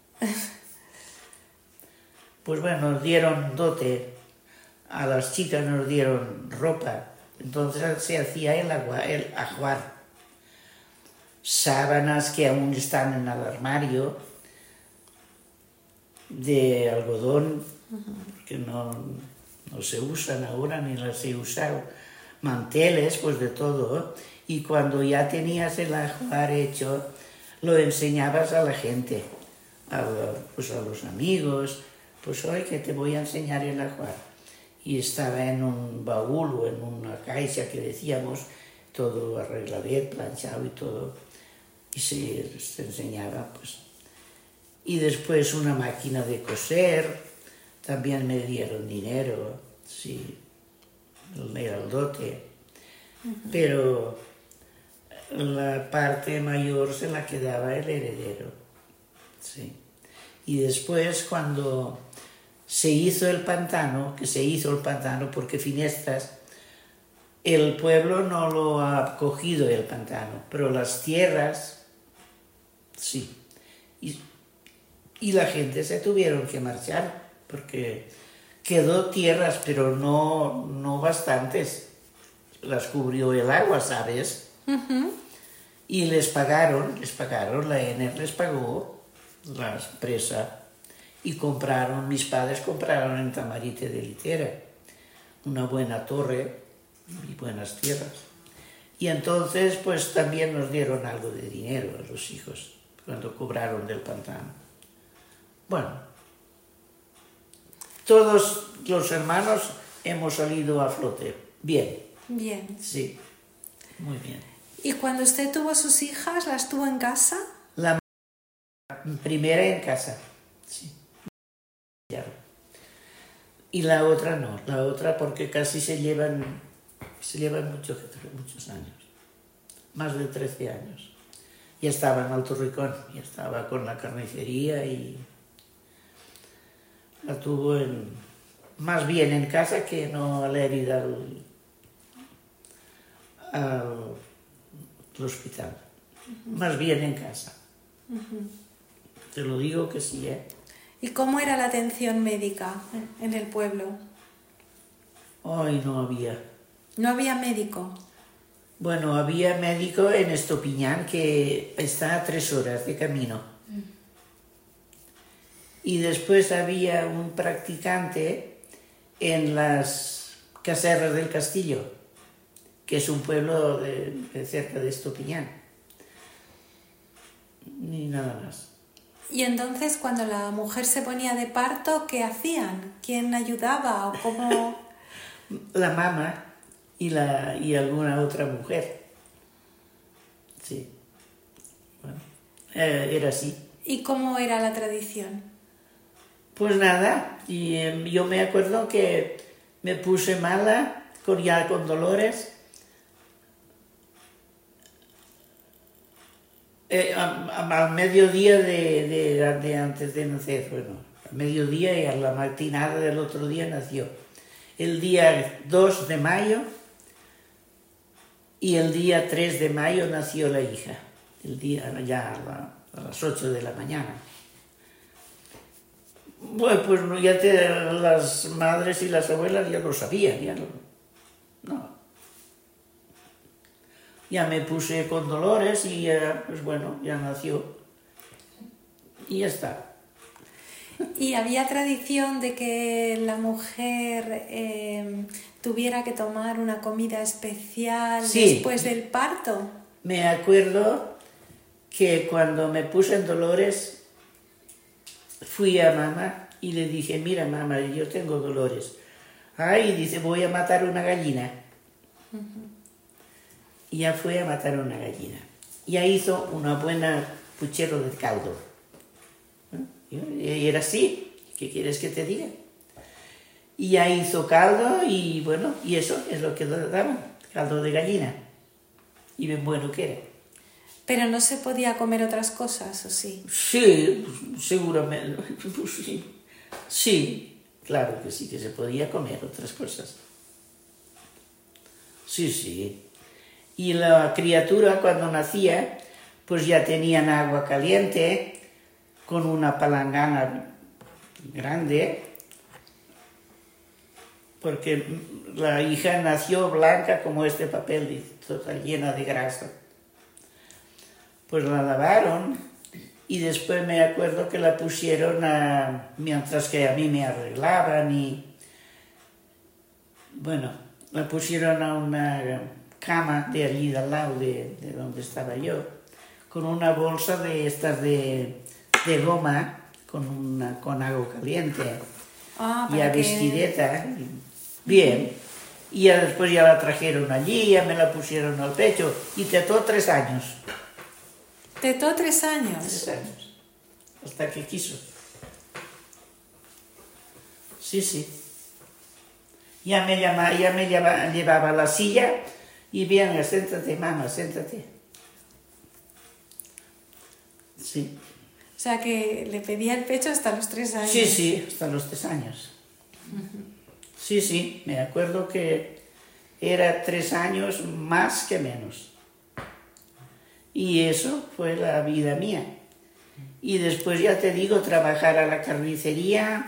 Pues bueno, nos dieron dote, a las chicas nos dieron ropa, entonces se hacía el ajuar. Sábanas que aún están en el armario, de algodón, que no se usan ahora ni las he usado, manteles, pues de todo. Y cuando ya tenías el ajuar hecho, lo enseñabas a la gente, a los amigos, pues hoy que te voy a enseñar el ajuar. Y estaba en un baúl o en una caixa que decíamos, todo arregladito, planchado y todo, y se enseñaba, pues. Y después una máquina de coser, también me dieron dinero, sí, era el dote, pero la parte mayor se la quedaba el heredero, sí. Y después cuando se hizo el pantano, porque Finestras, el pueblo no lo ha cogido el pantano, pero las tierras, sí. Y la gente se tuvieron que marchar, porque quedó tierras, pero no bastantes. Las cubrió el agua, ¿sabes? Y les pagaron, la ENER les pagó la empresa y mis padres compraron en Tamarite de Litera una buena torre y buenas tierras. Y entonces pues también nos dieron algo de dinero a los hijos cuando cobraron del pantano. Bueno, todos los hermanos hemos salido a flote. Bien. Bien. Sí, muy bien. ¿Y cuando usted tuvo sus hijas, las tuvo en casa? La primera en casa, sí. Y la otra no, la otra porque casi se llevan muchos años, más de 13 años. Ya estaba en Alto Ricón, ya estaba con la carnicería y la tuvo más bien en casa que no a la herida al hospital. Más bien en casa. Te lo digo que sí, ¿eh? ¿Y cómo era la atención médica en el pueblo? Hoy no había. ¿No había médico? Bueno, había médico en Estopiñán, que está a 3 horas de camino. Y después había un practicante en las Caserras del Castillo, que es un pueblo de cerca de Estopiñán. Ni nada más. Y entonces, cuando la mujer se ponía de parto, ¿qué hacían? ¿Quién ayudaba o cómo? La mamá y alguna otra mujer. Sí. Bueno, era así. ¿Y cómo era la tradición? Pues nada, y yo me acuerdo que me puse mala, con dolores. Al mediodía de antes de nacer, bueno, al mediodía y a la matinada del otro día nació. El día 2 de mayo y el día 3 de mayo nació la hija, el día ya a las 8 de la mañana. Bueno, pues las madres y las abuelas ya lo sabían, no. Ya me puse con dolores y pues bueno, ya nació y ya está. ¿Y había tradición de que la mujer tuviera que tomar una comida especial después del parto? Me acuerdo que cuando me puse en dolores, fui a mamá y le dije, mira mamá, yo tengo dolores. Ay, dice, voy a matar una gallina. Y ya fue a matar una gallina. Ya hizo una buena puchero de caldo. Y era así, ¿qué quieres que te diga? Y ya hizo caldo y bueno, y eso es lo que daban, caldo de gallina. Y bien bueno que era. ¿Pero no se podía comer otras cosas, o sí? Sí, seguramente. Sí, claro que sí, que se podía comer otras cosas. Sí. Y la criatura cuando nacía, pues ya tenían agua caliente, con una palangana grande, porque la hija nació blanca como este papel, toda llena de grasa. Pues la lavaron y después me acuerdo que la pusieron mientras que a mí me arreglaban y bueno, la pusieron a una cama de allí de al lado de donde estaba yo, con una bolsa de estas de goma con agua caliente y a vestideta, bien. Y ya después ya la trajeron allí, ya me la pusieron al pecho y tetó 3 años. ¿Tetó 3 años? 3 años, hasta que quiso. Sí. Ya me llevaba a la silla y bien, siéntate, mamá, siéntate. Sí. O sea, que le pedía el pecho hasta los 3 años. Sí, hasta los 3 años. Sí, me acuerdo que era 3 años más que menos. Y eso fue la vida mía. Y después, ya te digo, trabajar a la carnicería,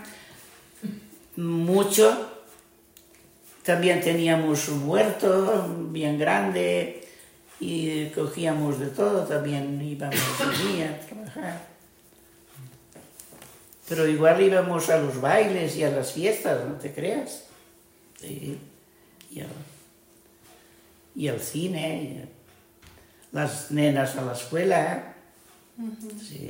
mucho. También teníamos un huerto bien grande y cogíamos de todo, también íbamos allí a trabajar. Pero igual íbamos a los bailes y a las fiestas, no te creas. Sí. Y al cine, y las nenas a la escuela. Sí.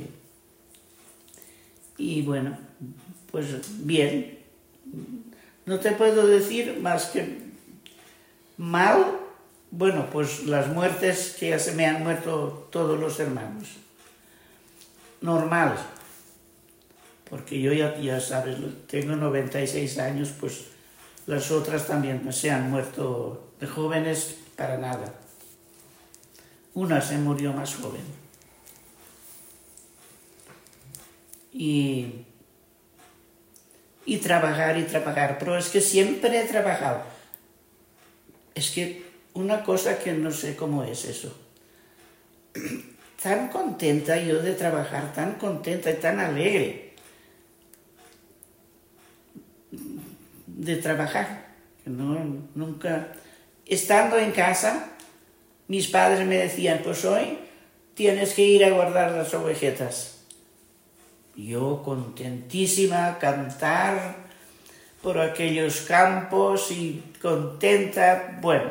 Y bueno, pues bien. No te puedo decir más que mal. Bueno, pues las muertes que ya se me han muerto todos los hermanos. Normal. Porque yo ya sabes, tengo 96 años, pues las otras también se han muerto de jóvenes para nada. Una se murió más joven. Y trabajar, pero es que siempre he trabajado. Es que una cosa que no sé cómo es eso. Tan contenta yo de trabajar, tan contenta y tan alegre de trabajar, que nunca, estando en casa, mis padres me decían, pues hoy tienes que ir a guardar las ovejetas. Yo contentísima, cantar por aquellos campos y contenta, bueno.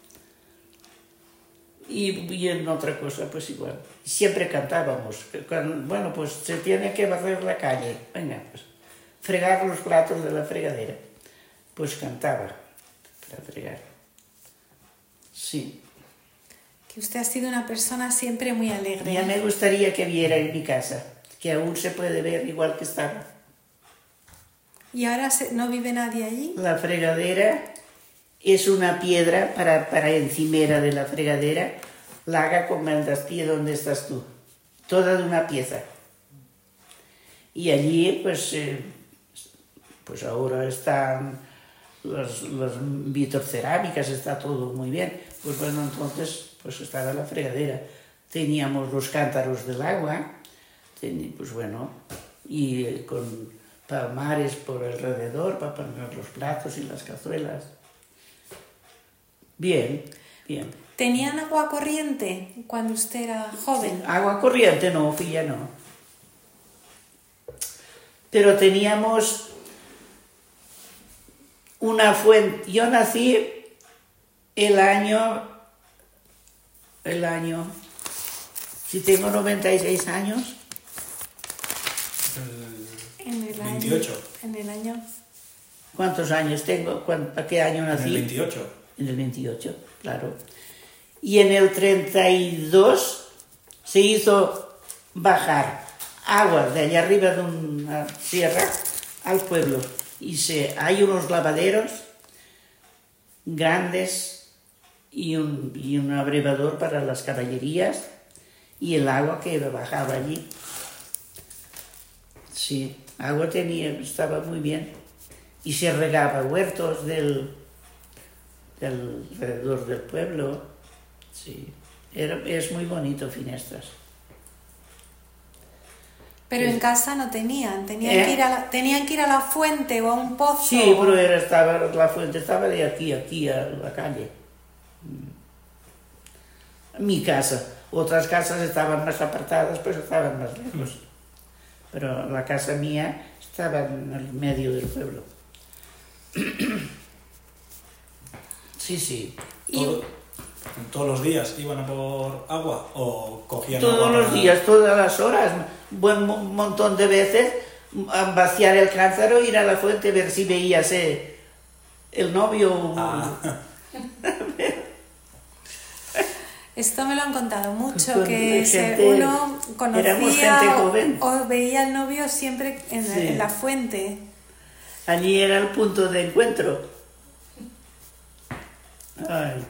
Y en otra cosa, pues igual. Siempre cantábamos. Bueno, pues se tiene que barrer la calle. Venga, pues fregar los platos de la fregadera. Pues cantaba para fregar. Sí. Que usted ha sido una persona siempre muy alegre. Ya me gustaría que viera en mi casa, que aún se puede ver igual que estaba. ¿Y ahora no vive nadie allí? La fregadera es una piedra para encimera de la fregadera, larga como el traspié donde estás tú. toda de una pieza. Y allí, pues ahora están las vitrocerámicas, está todo muy bien. Pues bueno, entonces pues estaba la fregadera. Teníamos los cántaros del agua, pues bueno, y con palmares por alrededor para poner los platos y las cazuelas. Bien, bien. ¿Tenían agua corriente cuando usted era joven? Agua corriente no, filla no. Pero teníamos una fuente. Yo nací el año, si tengo 96 años. En el 28. En el año. ¿Cuántos años tengo? ¿A qué año nací? En el 28. En el 28, claro. Y en el 32 se hizo bajar agua de allá arriba de una sierra al pueblo. Y hay unos lavaderos grandes y un abrevador para las caballerías y el agua que bajaba allí. Sí, agua estaba muy bien. Y se regaba huertos del alrededor del pueblo. Sí, es muy bonito Finestras. Pero en casa no tenían tenían que ir a la fuente o a un pozo. Sí, pero la fuente estaba de aquí a la calle. Mi casa. Otras casas estaban más apartadas, pues estaban más lejos. Pero la casa mía estaba en el medio del pueblo. Sí. ¿Todos los días iban a por agua o cogían Todos agua? los días, todas las horas, buen montón de veces, a vaciar el cántaro, ir a la fuente, ver si veías el novio. Esto me lo han contado mucho, Con que gente, uno éramos gente conocía joven. o veía al novio siempre en la fuente. Allí era el punto de encuentro. Ay.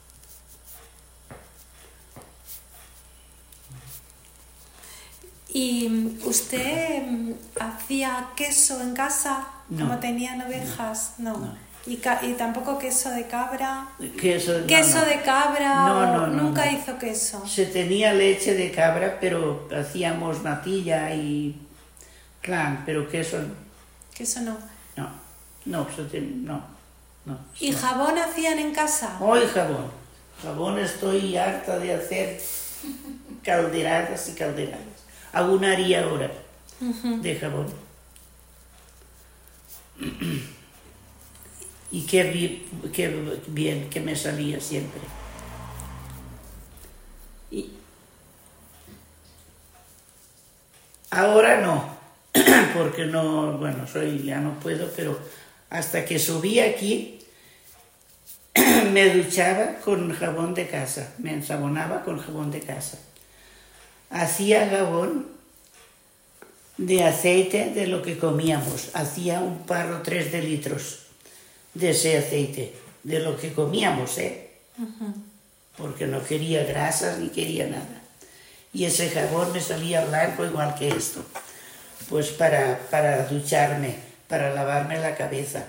¿Y usted hacía queso en casa? No. Como tenían ovejas, no. Y tampoco queso de cabra. Queso De cabra. No, nunca no. hizo queso. Se tenía leche de cabra, pero hacíamos natilla y clan, pero queso Queso no. no. ¿Y jabón hacían en casa? Hoy jabón estoy harta de hacer calderadas y calderadas. Hago una haría ahora de jabón. Y qué bien que me salía siempre. Y ahora no, porque no, bueno, ya no puedo, pero hasta que subí aquí me duchaba con jabón de casa, me ensabonaba con jabón de casa. Hacía jabón de aceite de lo que comíamos, hacía un par o 3 de litros de ese aceite, de lo que comíamos, porque no quería grasas ni quería nada. Y ese jabón me salía blanco igual que esto, pues para ducharme, para lavarme la cabeza.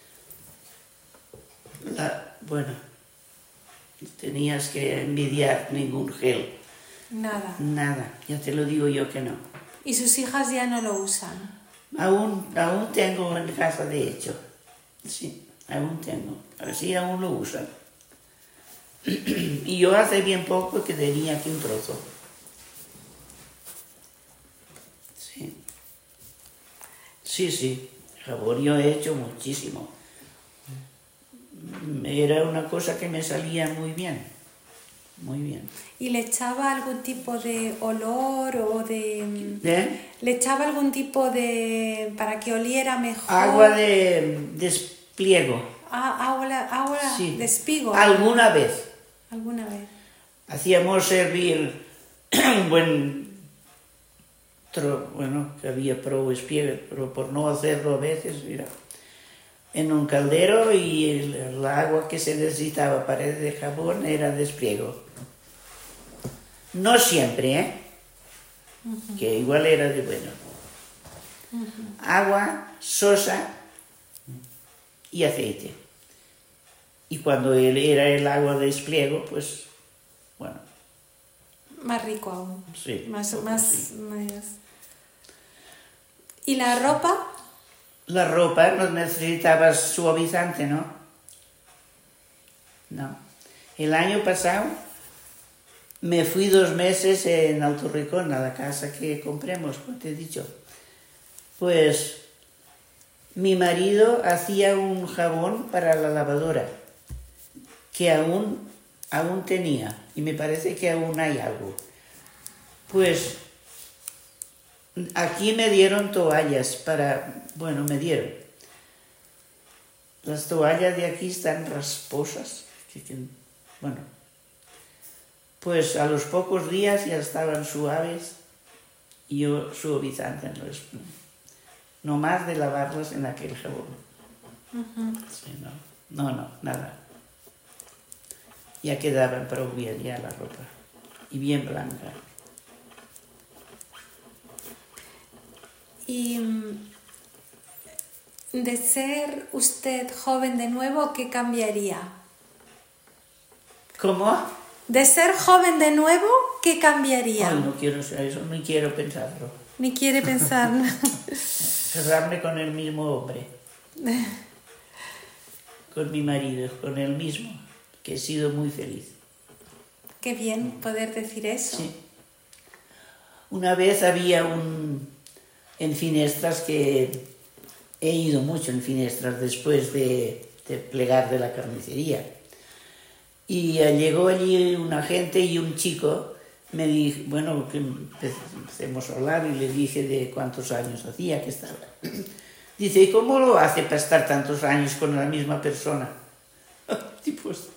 Bueno, tenías que envidiar ningún gel. Nada, ya te lo digo yo que no. ¿Y sus hijas ya no lo usan? Aún tengo en casa, de hecho. Sí, aún tengo. Así aún lo usan. Y yo hace bien poco que tenía aquí un trozo. Sí. Jabón yo he hecho muchísimo. Era una cosa que me salía muy bien. Muy bien. ¿Y le echaba algún tipo de olor o de...? ¿Le echaba algún tipo de... para que oliera mejor? Agua de despliego. Agua sí. de espigo. Alguna vez. Hacíamos servir un buen... que había prou espiego, pero por no hacerlo a veces, mira, en un caldero, y el agua que se necesitaba para el de jabón era de espliego. No siempre, que igual era de bueno. Agua, sosa y aceite. Y cuando era el agua de despliego, pues, bueno. Más rico aún. Sí. Más. Sí. ¿Y la ropa? La ropa no necesitabas suavizante, ¿no? No. El año pasado me fui 2 meses en Alto Rincón, a la casa que compremos, como te he dicho. Pues mi marido hacía un jabón para la lavadora que aún tenía, y me parece que aún hay algo. Pues aquí me dieron toallas me dieron. Las toallas de aquí están rasposas. Bueno, pues a los pocos días ya estaban suaves y yo suavizante, no más de lavarlas en aquel jabón. Sí, no, nada. Ya quedaban pero bien ya la ropa y bien blanca. Y de ser usted joven de nuevo, ¿qué cambiaría? ¿Cómo? De ser joven de nuevo, ¿qué cambiaría? Ay, no quiero ser eso, ni quiero pensarlo. Ni quiere pensarlo. Casarme con el mismo hombre. Con mi marido, con el mismo, que he sido muy feliz. Qué bien poder decir eso. Sí. Una vez había en Finestras, que he ido mucho en Finestras después de plegar de la carnicería. Y llegó allí una gente y un chico me dijo, bueno, que empecemos a hablar, y le dije de cuántos años hacía que estaba. Dice, ¿y cómo lo hace para estar tantos años con la misma persona? Y pues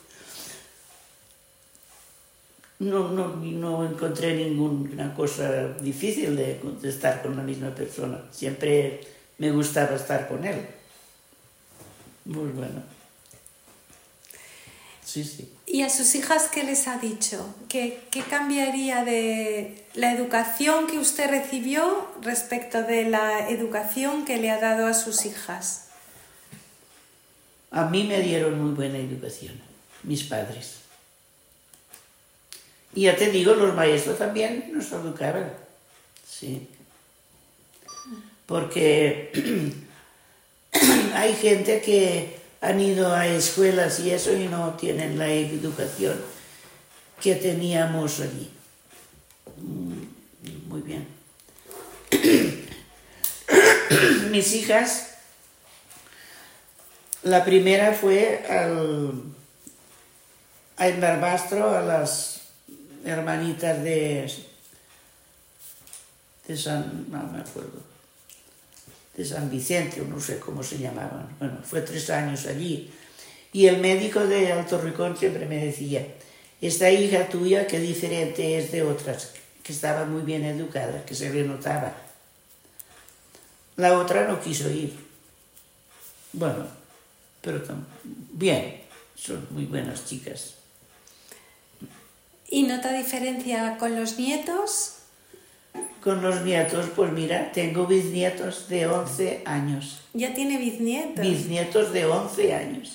no encontré ninguna cosa difícil de estar con la misma persona. Siempre me gustaba estar con él. Muy bueno. Sí. ¿Y a sus hijas qué les ha dicho? ¿Qué cambiaría de la educación que usted recibió respecto de la educación que le ha dado a sus hijas? A mí me dieron muy buena educación, mis padres. Y ya te digo, los maestros también nos educaban. Sí. Porque hay gente que han ido a escuelas y eso y no tienen la educación que teníamos allí. Muy bien. Mis hijas, la primera fue al Barbastro, a las hermanitas de no me acuerdo, de San Vicente, o no sé cómo se llamaban. Bueno, fue 3 años allí. Y el médico de Alto Rincón siempre me decía, esta hija tuya, qué diferente es de otras, que estaba muy bien educada, que se le notaba. La otra no quiso ir. Bueno, pero bien, son muy buenas chicas. ¿Y nota diferencia con los nietos? Con los nietos, pues mira, tengo bisnietos de 11 años. ¿Ya tiene bisnietos? Bisnietos de 11 años.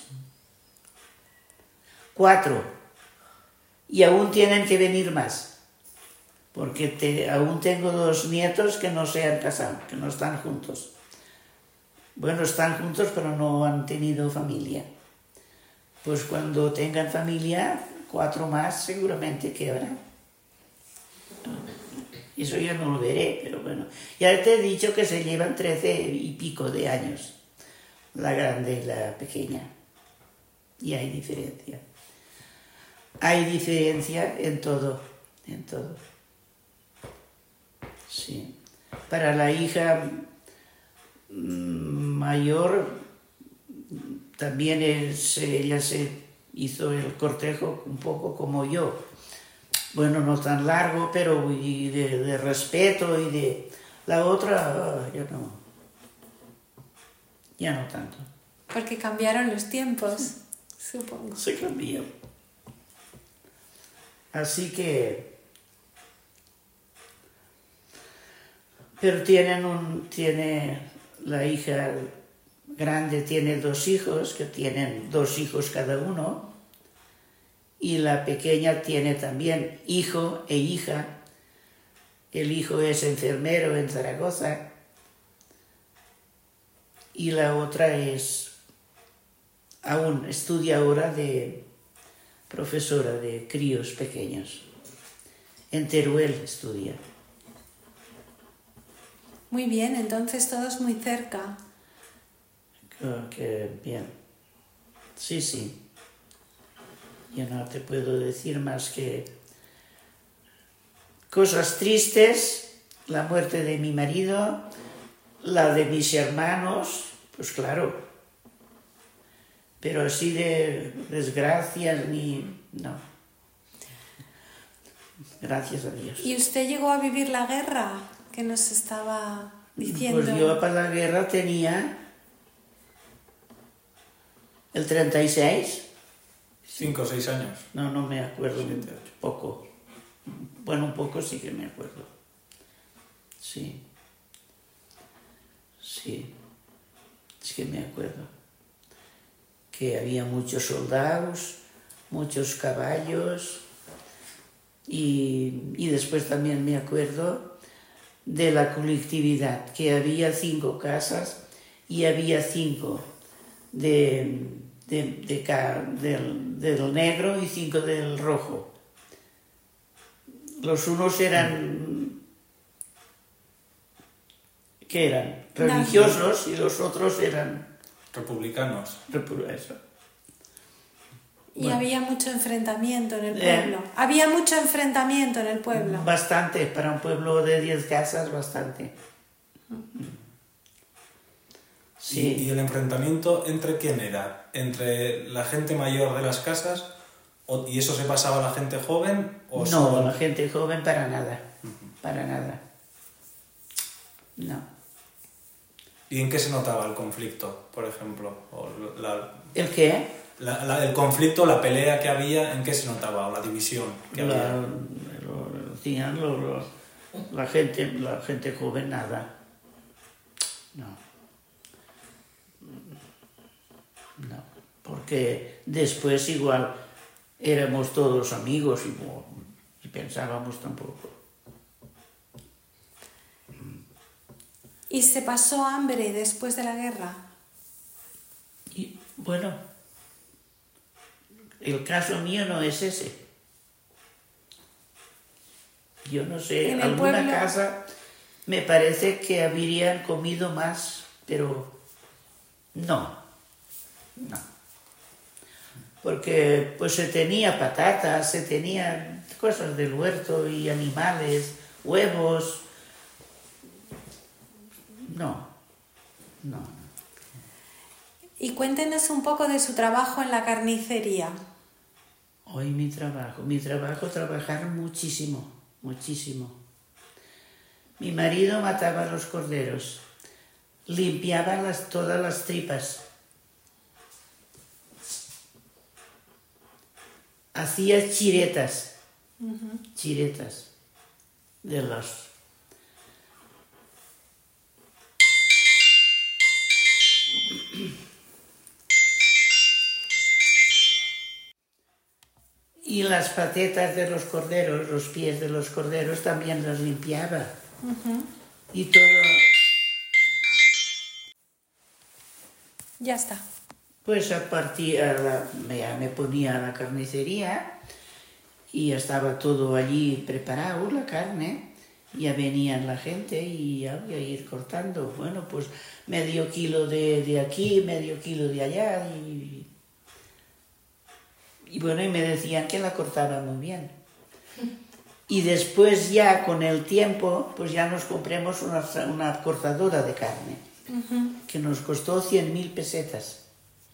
4. Y aún tienen que venir más. Porque aún tengo 2 nietos que no se han casado, que no están juntos. Bueno, están juntos, pero no han tenido familia. Pues cuando tengan familia, 4 más seguramente que habrá. Eso ya no lo veré, pero bueno. Ya te he dicho que se llevan 13 y pico de años, la grande y la pequeña. Y hay diferencia. Hay diferencia en todo, en todo. Sí. Para la hija mayor, también ella se hizo el cortejo un poco como yo. Bueno, no tan largo, pero y de respeto, y de la otra ya no tanto. Porque cambiaron los tiempos, supongo. Se cambió. Así que Pero tiene la hija grande tiene 2 hijos, que tienen 2 hijos cada uno, y la pequeña tiene también hijo e hija. El hijo es enfermero en Zaragoza y la otra aún estudia ahora de profesora de críos pequeños. En Teruel estudia. Muy bien, entonces todos muy cerca. Que bien. Sí, sí. Yo no te puedo decir más que cosas tristes, la muerte de mi marido, la de mis hermanos, pues claro. Pero así de desgracias no. Gracias a Dios. ¿Y usted llegó a vivir la guerra que nos estaba diciendo? Pues yo para la guerra tenía el 36. 5 o 6 años. No me acuerdo. 7, 8. Poco. Bueno, un poco sí que me acuerdo. Sí. Sí. Es que me acuerdo. Que había muchos soldados, muchos caballos y después también me acuerdo de la colectividad, que había 5 casas y había 5 del negro y 5 del rojo. Los unos eran, ¿qué eran? Religiosos y los otros eran Republicanos. eso. Y Bueno. había mucho enfrentamiento en el pueblo. Había mucho enfrentamiento en el pueblo. Bastante, para un pueblo de 10 casas, bastante. Sí. ¿Y el enfrentamiento entre quién era? ¿Entre la gente mayor de las casas y eso se pasaba a la gente joven? ¿O No, solo la gente joven para nada. Para nada. No. ¿Y en qué se notaba el conflicto, por ejemplo? O ¿El qué? el conflicto, la pelea que había, ¿en qué se notaba? ¿O la división que había? La gente joven nada. No. No. Porque después igual éramos todos amigos y pensábamos tampoco. ¿Y se pasó hambre después de la guerra? Y bueno, el caso mío no es ese. Yo no sé, En el alguna pueblo. casa me parece que habrían comido más, pero no. Porque pues se tenía patatas, se tenía cosas del huerto y animales, huevos. No. Y cuéntenos un poco de su trabajo en la carnicería. Hoy mi trabajo, trabajar muchísimo. Mi marido mataba los corderos, limpiaba todas las tripas, hacía chiretas de los... Y las patetas de los corderos, los pies de los corderos también las limpiaba. Y todo... Ya está. Pues me ponía a la carnicería y estaba todo allí preparado, la carne. Ya venían la gente y había que ir cortando. Bueno, pues medio kilo de aquí, medio kilo de allá y bueno, y me decían que la cortaba muy bien. Y después ya con el tiempo, pues ya nos compramos una cortadora de carne, que nos costó 100.000 pesetas.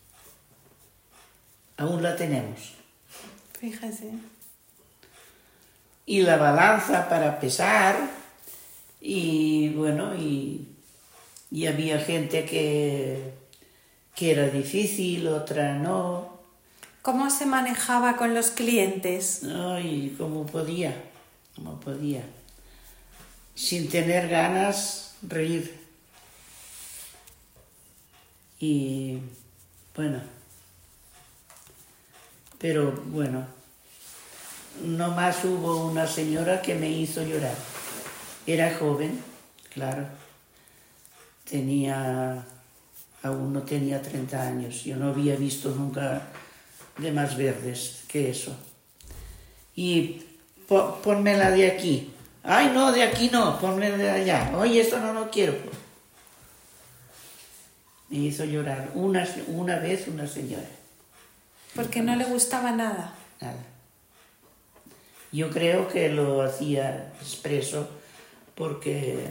Aún la tenemos. Fíjese. Y la balanza para pesar, y bueno, y había gente que era difícil, otra no. ¿Cómo se manejaba con los clientes? Ay, como podía. sin tener ganas, reír. Y bueno, pero bueno, nomás hubo una señora que me hizo llorar. Era joven, claro, aún no tenía 30 años, yo no había visto nunca de más verdes que eso. Y pónmela de aquí. Ay, no, de aquí no, ponme de allá. Oye, esto no lo quiero. Me hizo llorar una vez una señora. Porque no le gustaba nada. Nada. Yo creo que lo hacía expreso porque...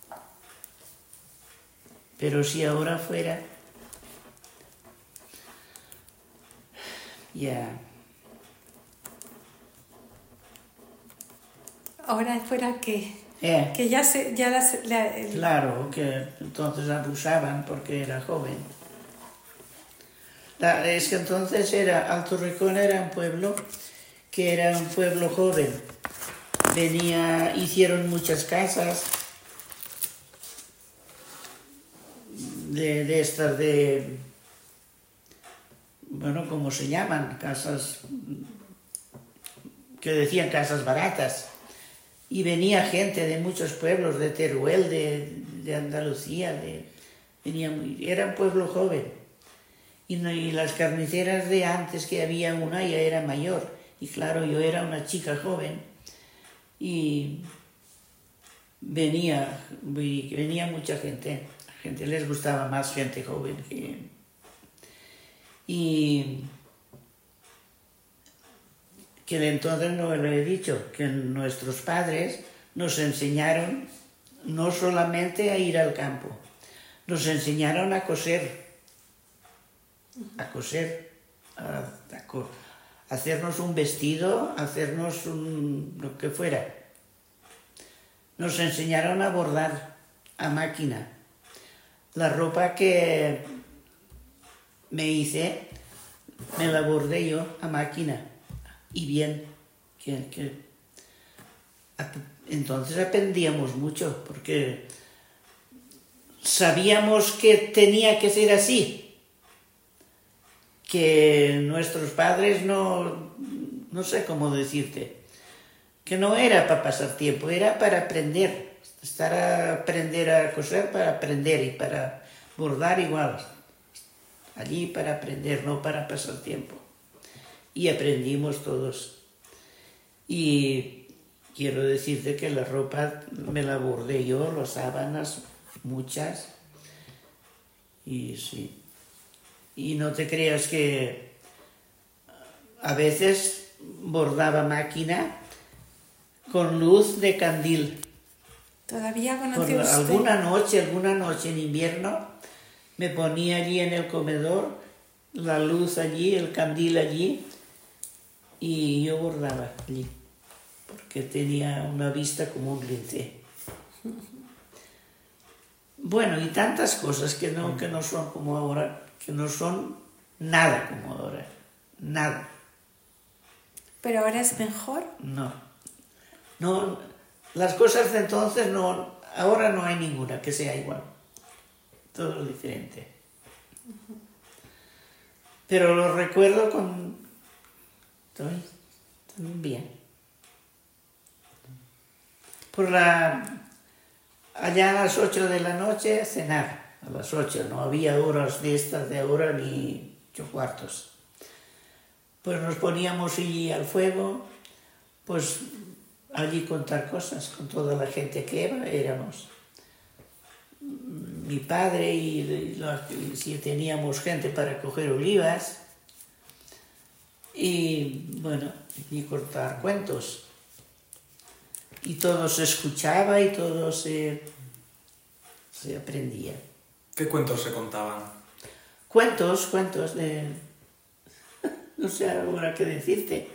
Pero si ahora fuera... Ya... Ahora fuera que ya se... Claro, que entonces abusaban porque era joven. Es que entonces Alto Ricón era un pueblo que era un pueblo joven. Hicieron muchas casas de estas bueno, ¿cómo se llaman? Casas que decían casas baratas. Y venía gente de muchos pueblos, de Teruel, de Andalucía, era un pueblo joven. Y las carniceras de antes, que había una, ya era mayor. Y claro, yo era una chica joven. Y venía mucha gente. A la gente les gustaba más gente joven. Y que entonces no lo he dicho, que nuestros padres nos enseñaron no solamente a ir al campo, nos enseñaron a coser, a hacernos un vestido, hacernos lo que fuera. Nos enseñaron a bordar a máquina. La ropa que me hice, me la bordé yo a máquina. Y bien, entonces aprendíamos mucho, porque sabíamos que tenía que ser así, que nuestros padres no sé cómo decirte, que no era para pasar tiempo, era para aprender, aprender a coser para aprender y para bordar igual, allí para aprender, no para pasar tiempo. Y aprendimos todos. Y quiero decirte que la ropa me la bordé yo, las sábanas, muchas. Y sí. Y no te creas que a veces bordaba máquina con luz de candil. ¿Todavía conoce usted? Alguna noche en invierno, me ponía allí en el comedor, la luz allí, el candil allí, y yo bordaba allí, porque tenía una vista como un lince. Bueno, y tantas cosas que no son como ahora, que no son nada como ahora, nada. ¿Pero ahora es mejor? No, las cosas de entonces ahora no hay ninguna que sea igual, todo es diferente. Pero lo recuerdo bien. Allá a las 8 de la noche cenar, a las 8, no había horas de estas de ahora ni 8:15. Pues nos poníamos allí al fuego, pues allí contar cosas con toda la gente que éramos. Mi padre y si teníamos gente para coger olivas y bueno, y contar cuentos. Y todo se escuchaba y todo se aprendía. ¿Qué cuentos se contaban? Cuentos de... no sé ahora qué decirte.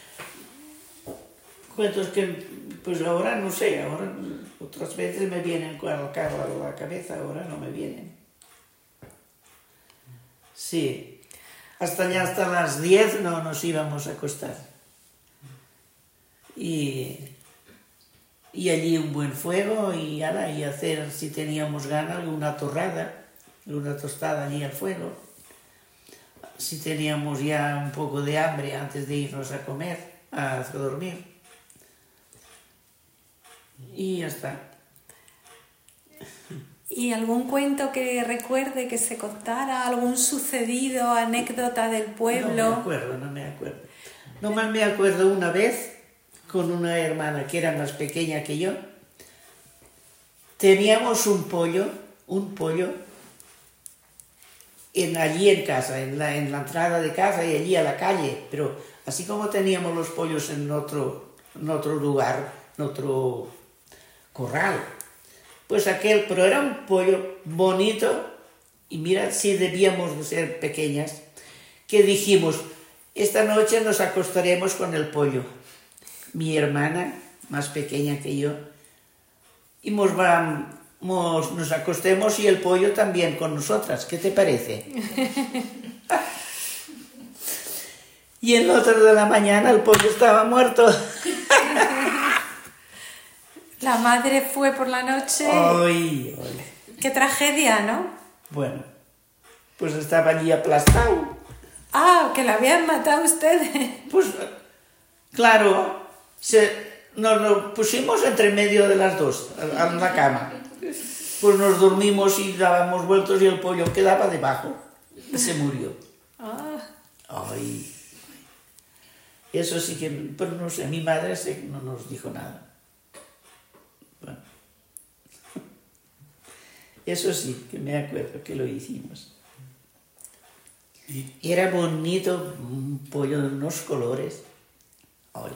Cuentos que, pues ahora no sé, ahora otras veces me vienen a la cabeza, ahora no me vienen. Sí, hasta las 10 no nos íbamos a acostar. Y y allí un buen fuego y hacer, si teníamos ganas, alguna torrada, alguna tostada allí al fuego. Si teníamos ya un poco de hambre antes de irnos a comer, a dormir. Y ya está. ¿Y algún cuento que recuerde que se contara? ¿Algún sucedido, anécdota del pueblo? No me acuerdo. Nomás me acuerdo una vez con una hermana que era más pequeña que yo. Teníamos un pollo allí en casa, en la entrada de casa y allí a la calle. Pero así como teníamos los pollos en otro lugar, en otro corral, pues pero era un pollo bonito, y mira si debíamos de ser pequeñas, que dijimos, esta noche nos acostaremos con el pollo. Mi hermana, más pequeña que yo, y nos acostemos y el pollo también con nosotras. ¿Qué te parece? Y en la otra de la mañana el pollo estaba muerto. La madre fue por la noche. ¡Ay! ¡Qué tragedia!, ¿no? Bueno, pues estaba allí aplastado. ¡Ah! ¡Que la habían matado ustedes! Pues, claro, nos lo pusimos entre medio de las dos, en la cama. Pues nos dormimos y dábamos vueltos y el pollo quedaba debajo. Se murió. ¡Ay! Eso sí que, pero no sé, mi madre no nos dijo nada. Bueno, eso sí, que me acuerdo que lo hicimos. Y era bonito, un pollo de unos colores. Ay.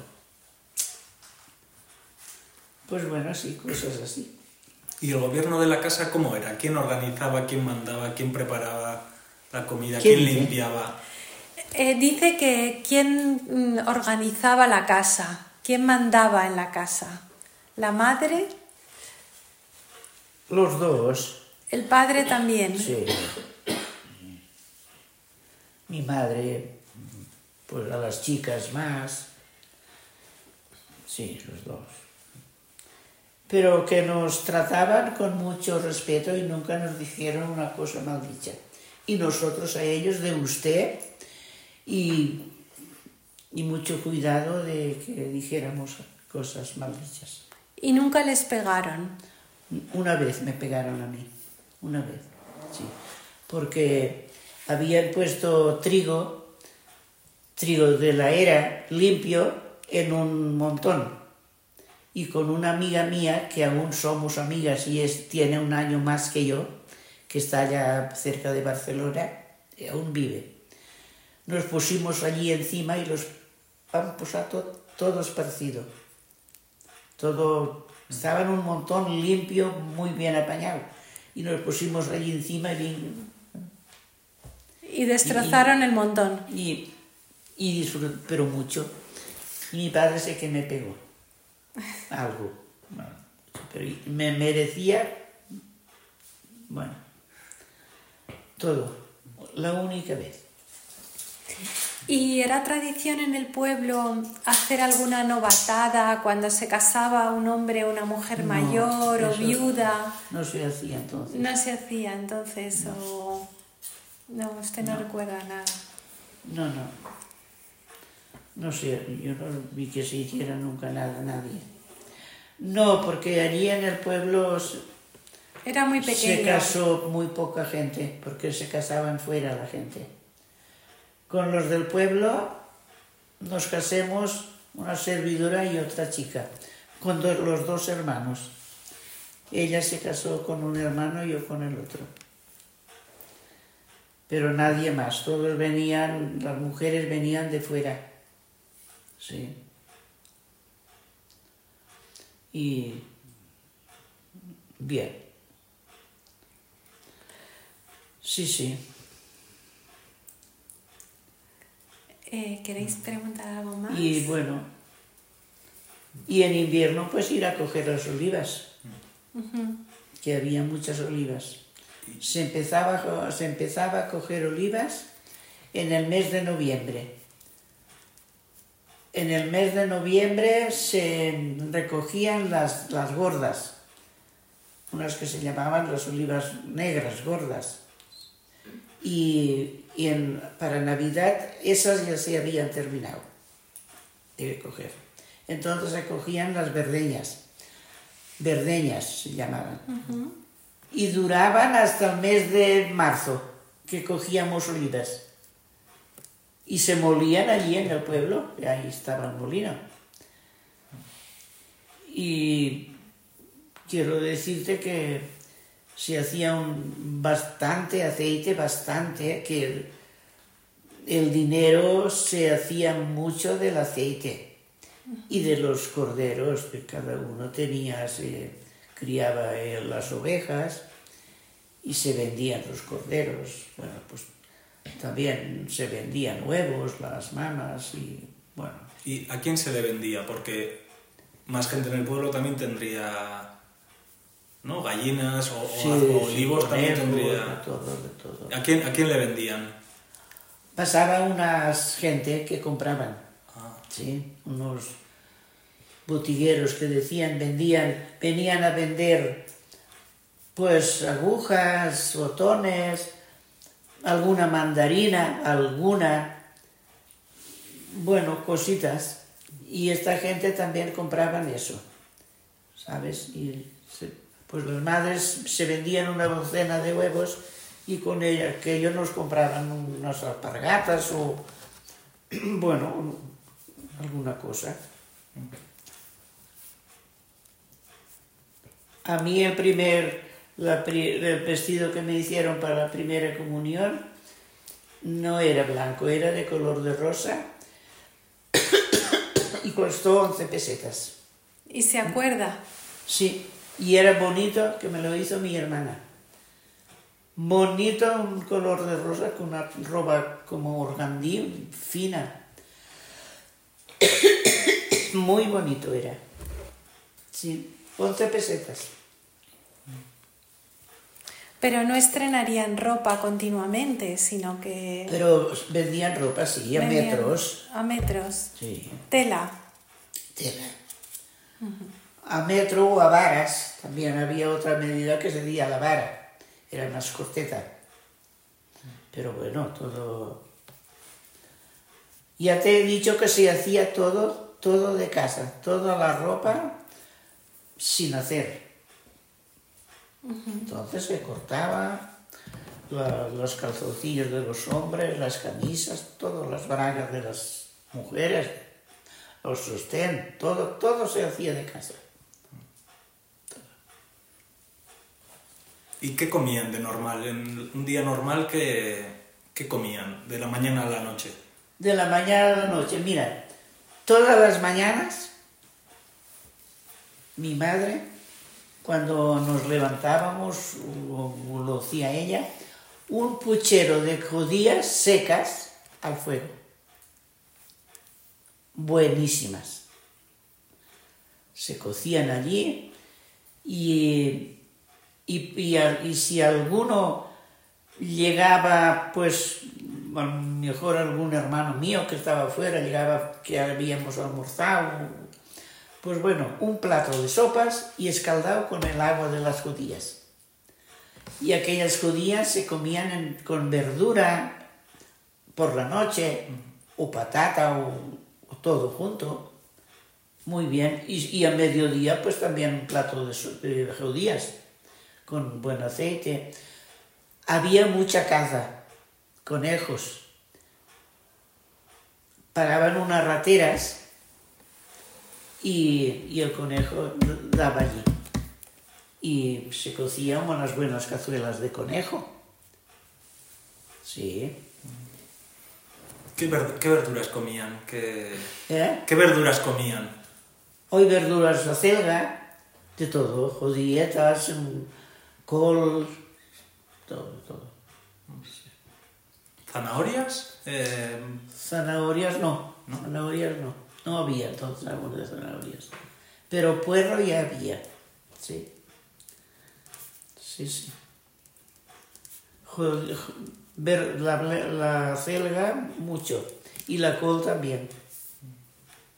Pues bueno, sí, cosas así. ¿Y el gobierno de la casa cómo era? ¿Quién organizaba, quién mandaba, quién preparaba la comida, ¿Quién quién dice? limpiaba? Dice que quién organizaba la casa, quién mandaba en la casa. ¿La madre? Los dos. ¿El padre también? Sí. Mi madre, pues a las chicas más. Sí, los dos. Pero que nos trataban con mucho respeto y nunca nos dijeron una cosa mal dicha. Y nosotros a ellos de usted y mucho cuidado de que dijéramos cosas mal dichas. ¿Y nunca les pegaron? Una vez me pegaron a mí, una vez, sí. Porque habían puesto trigo de la era limpio en un montón. Y con una amiga mía, que aún somos amigas y tiene un año más que yo, que está allá cerca de Barcelona, aún vive. Nos pusimos allí encima y los han puesto todo esparcido. Todo, estaba en un montón limpio, muy bien apañado. Y nos pusimos allí encima y destrozaron el montón. Y disfruté, pero mucho. Y mi padre sé que me pegó. Algo. Bueno, pero me merecía, bueno, todo. La única vez. ¿Y era tradición en el pueblo hacer alguna novatada cuando se casaba un hombre o una mujer mayor o viuda? No se hacía entonces. No se hacía entonces, o... No, usted no recuerda nada. No. No sé, yo no vi que se hiciera nunca nada, nadie. No, porque allí en el pueblo era muy pequeño. Se casó muy poca gente, porque se casaban fuera la gente. Con los del pueblo nos casemos una servidora y otra chica, con los dos hermanos. Ella se casó con un hermano y yo con el otro. Pero nadie más, todos venían, las mujeres venían de fuera. Sí. Y bien. Sí. ¿Queréis preguntar algo más? Y bueno, y en invierno pues ir a coger las olivas, que había muchas olivas. Se empezaba a coger olivas en el mes de noviembre. en el mes de noviembre se recogían las gordas, unas que se llamaban las olivas negras gordas. Y para Navidad esas ya se habían terminado de recoger. Entonces recogían las verdeñas se llamaban. Y duraban hasta el mes de marzo, que cogíamos olivas. Y se molían allí en el pueblo, y ahí estaba el molino. Y quiero decirte que se hacía bastante aceite, que el dinero se hacía mucho del aceite y de los corderos que cada uno tenía, se criaba las ovejas y se vendían los corderos. Bueno, pues también se vendían huevos, las mamas y bueno. ¿Y a quién se le vendía? Porque más gente en el pueblo también tendría, ¿no? Gallinas o olivos también tendría. De todo. ¿A quién le vendían? Pasaba unas gente que compraban, sí, unos botigueros que venían a vender pues agujas, botones, alguna mandarina, bueno, cositas. Y esta gente también compraban eso, ¿sabes? Y pues las madres se vendían una docena de huevos y con ella, que ellos nos compraban unas alpargatas o, bueno, alguna cosa. A mí el vestido que me hicieron para la primera comunión no era blanco, era de color de rosa y costó 11 pesetas. ¿Y se acuerda? Sí, y era bonito, que me lo hizo mi hermana. Bonito, un color de rosa con una ropa como organdí, fina. Muy bonito era. Sí, 11 pesetas. Pero no estrenarían ropa continuamente, sino que... Pero vendían ropa, sí, a metros. A metros. Sí. Tela. A metro o a varas. También había otra medida que se decía la vara. Era más corteta. Pero bueno, todo... Ya te he dicho que se hacía todo de casa. Toda la ropa sin hacer. Entonces se cortaba los calzoncillos de los hombres, las camisas, todas las bragas de las mujeres, los sostén, todo se hacía de casa. ¿Y qué comían de normal? En un día normal, ¿qué comían? De la mañana a la noche. De la mañana a la noche, mira, todas las mañanas mi madre, cuando nos levantábamos, lo hacía ella, un puchero de judías secas al fuego. Buenísimas. Se cocían allí y si alguno llegaba, pues, a lo mejor algún hermano mío que estaba afuera, llegaba que habíamos almorzado, pues bueno, un plato de sopas y escaldado con el agua de las judías. Y aquellas judías se comían con verdura por la noche, o patata, o todo junto. Muy bien. Y a mediodía, pues también un plato de judías con buen aceite. Había mucha caza, conejos. Pagaban unas rateras y el conejo daba allí. Y se cocían unas buenas cazuelas de conejo. Sí. ¿Qué verduras comían? ¿Qué verduras comían? Hoy verduras, la selga, de todo, judietas, col, todo. ¿Zanahorias? Zanahorias no. Zanahorias no. No había entonces árbol de zanahorias. Pero puerro ya había, sí. Sí. La selga, mucho. Y la col también.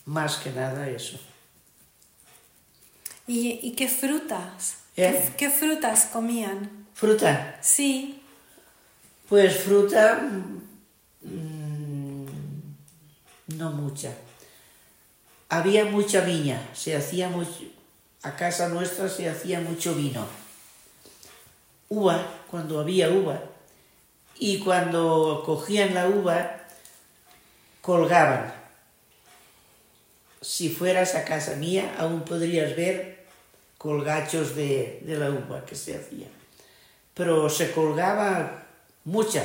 Más que nada eso. ¿Y qué frutas? ¿Qué frutas comían? ¿Fruta? Sí. Pues fruta, no mucha. Había mucha viña, a casa nuestra se hacía mucho vino. Uva, cuando había uva. Y cuando cogían la uva, colgaban. Si fueras a casa mía, aún podrías ver colgachos de la uva que se hacía. Pero se colgaba mucha.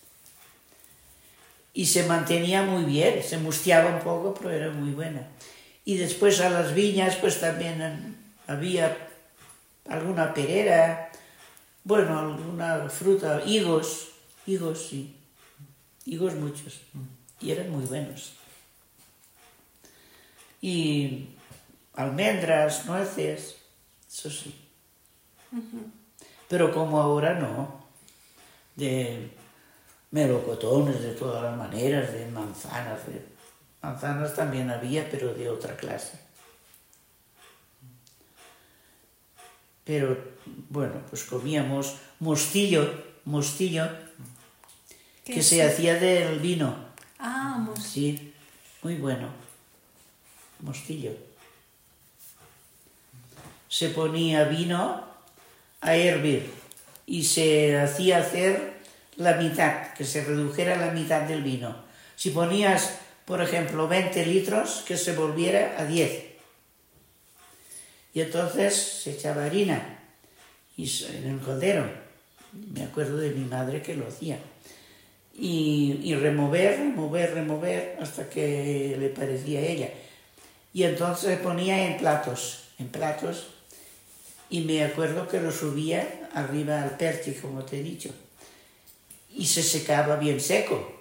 Y se mantenía muy bien, se mustiaba un poco, pero era muy buena. Y después a las viñas, pues también había alguna perera, bueno, alguna fruta, higos sí, higos muchos, y eran muy buenos. Y almendras, nueces, eso sí. Pero como ahora no, de melocotones de todas las maneras, de manzanas. Manzanas también había, pero de otra clase. Pero, bueno, pues comíamos mostillo, que se hacía del vino. Ah, mostillo. Sí, muy bueno. Mostillo. Se ponía vino a hervir y se hacía hacer la mitad, que se redujera la mitad del vino. Si ponías, por ejemplo, 20 litros, que se volviera a 10. Y entonces se echaba harina en el caldero. Me acuerdo de mi madre que lo hacía. Y remover hasta que le parecía a ella. Y entonces ponía en platos. Y me acuerdo que lo subía arriba al perchi, como te he dicho. Y se secaba bien seco.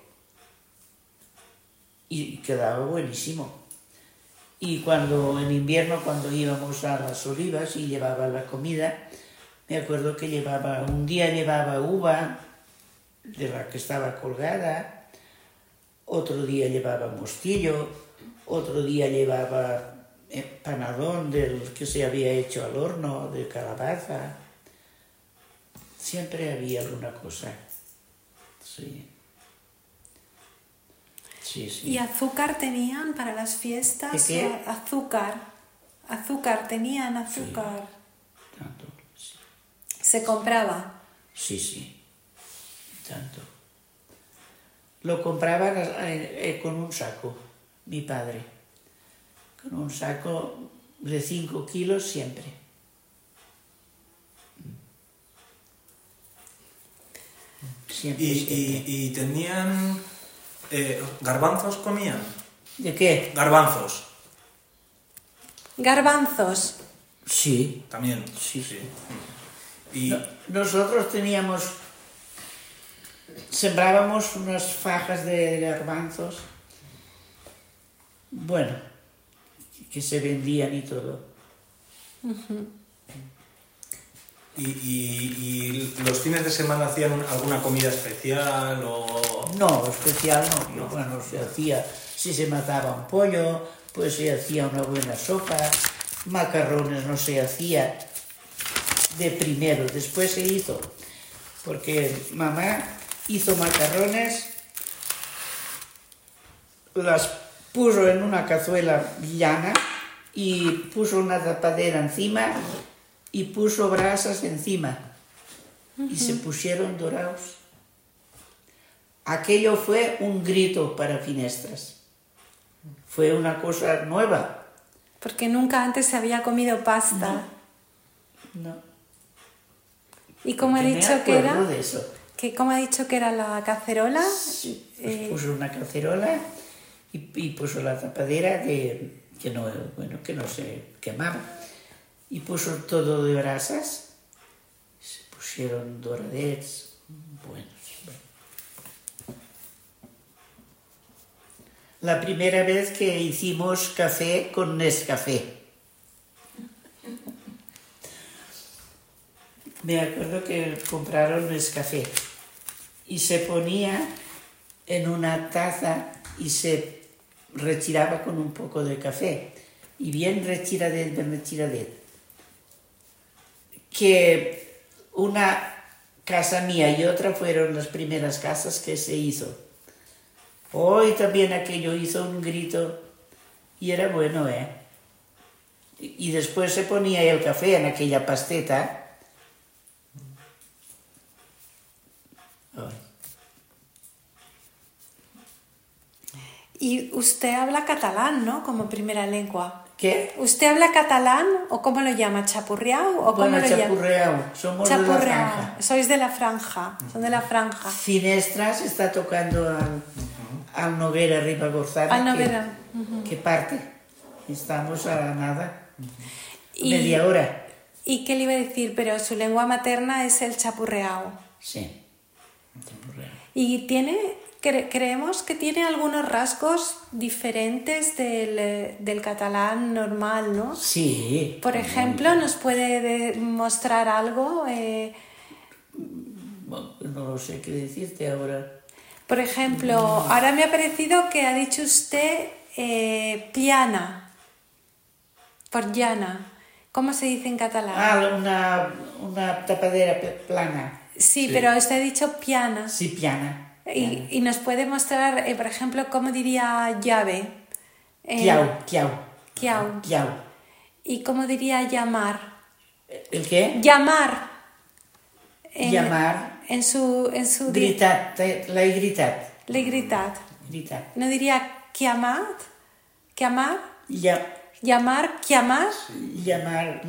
Y quedaba buenísimo. Y en invierno, cuando íbamos a las olivas y llevaba la comida, me acuerdo que un día llevaba uva, de la que estaba colgada, otro día llevaba mostillo, otro día llevaba panadón del que se había hecho al horno, de calabaza. Siempre había alguna cosa. Sí. Sí. ¿Y azúcar tenían para las fiestas? ¿Qué? Azúcar, tenían azúcar. Sí, tanto, sí. ¿Se compraba? Sí, tanto. Lo compraba con un saco, mi padre. Con un saco de 5 kilos siempre. Siempre. ¿Y tenían garbanzos comían? ¿De qué? Garbanzos. ¿Garbanzos? Sí. También. Sí. Y Nosotros sembrábamos unas fajas de garbanzos, bueno, que se vendían y todo. ¿Y los fines de semana hacían alguna comida especial o...? No, especial no. Bueno, si se mataba un pollo, pues se hacía una buena sopa. Macarrones no se hacía de primero, después se hizo, porque mamá hizo macarrones, las puso en una cazuela llana y puso una tapadera encima y puso brasas encima y se pusieron dorados. Aquello fue un grito para Finestras. Fue una cosa nueva. Porque nunca antes se había comido pasta. No. ¿Y cómo ha dicho que era? De eso. ¿Cómo ha dicho que era la cacerola? Sí, pues puso una cacerola y puso la tapadera que no se quemaba. Y puso todo de brasas. Se pusieron doradets buenos. La primera vez que hicimos café con Nescafé. Me acuerdo que compraron Nescafé y se ponía en una taza y se retiraba con un poco de café. Y bien retiradet, que una casa mía y otra fueron las primeras casas que se hizo. Hoy también aquello hizo un grito y era bueno, ¿eh? Y después se ponía el café en aquella pasteta. Y usted habla catalán, ¿no? Como primera lengua. ¿Qué? ¿Usted habla catalán o cómo lo llama? ¿Chapurreau? ¿O cómo lo chapurreau. llama? Somos de la franja. Sois de la franja. Son de la franja. Finestras está tocando al Noguera Ribagorzaga. Al Noguera. Que parte. Estamos a nada. Media hora. ¿Y qué le iba a decir? Pero su lengua materna es el chapurreau. Sí. Chapurreau. Y creemos que tiene algunos rasgos diferentes del catalán normal, ¿no? Sí. Por ejemplo, ¿nos puede mostrar algo? No sé qué decirte ahora. Por ejemplo, ahora me ha parecido que ha dicho usted piana, por llana. ¿Cómo se dice en catalán? Una tapadera plana. Sí, pero usted ha dicho piana. Sí, piana. Y nos puede mostrar, por ejemplo, cómo diría llave. Kiau. ¿Y cómo diría llamar? ¿El qué? Llamar. Llamar. En su Gritat. La gritat. Le gritat. Gritat. ¿No diría chiamat? ¿Chiamar? ¿Llamar? ¿Chiamar? Llamar.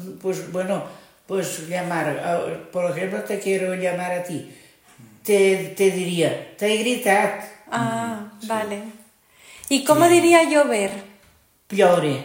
Pues llamar. Por ejemplo, te quiero llamar a ti. Te diría, te he gritado. Ah, vale. ¿Y cómo diría llover? Ploure.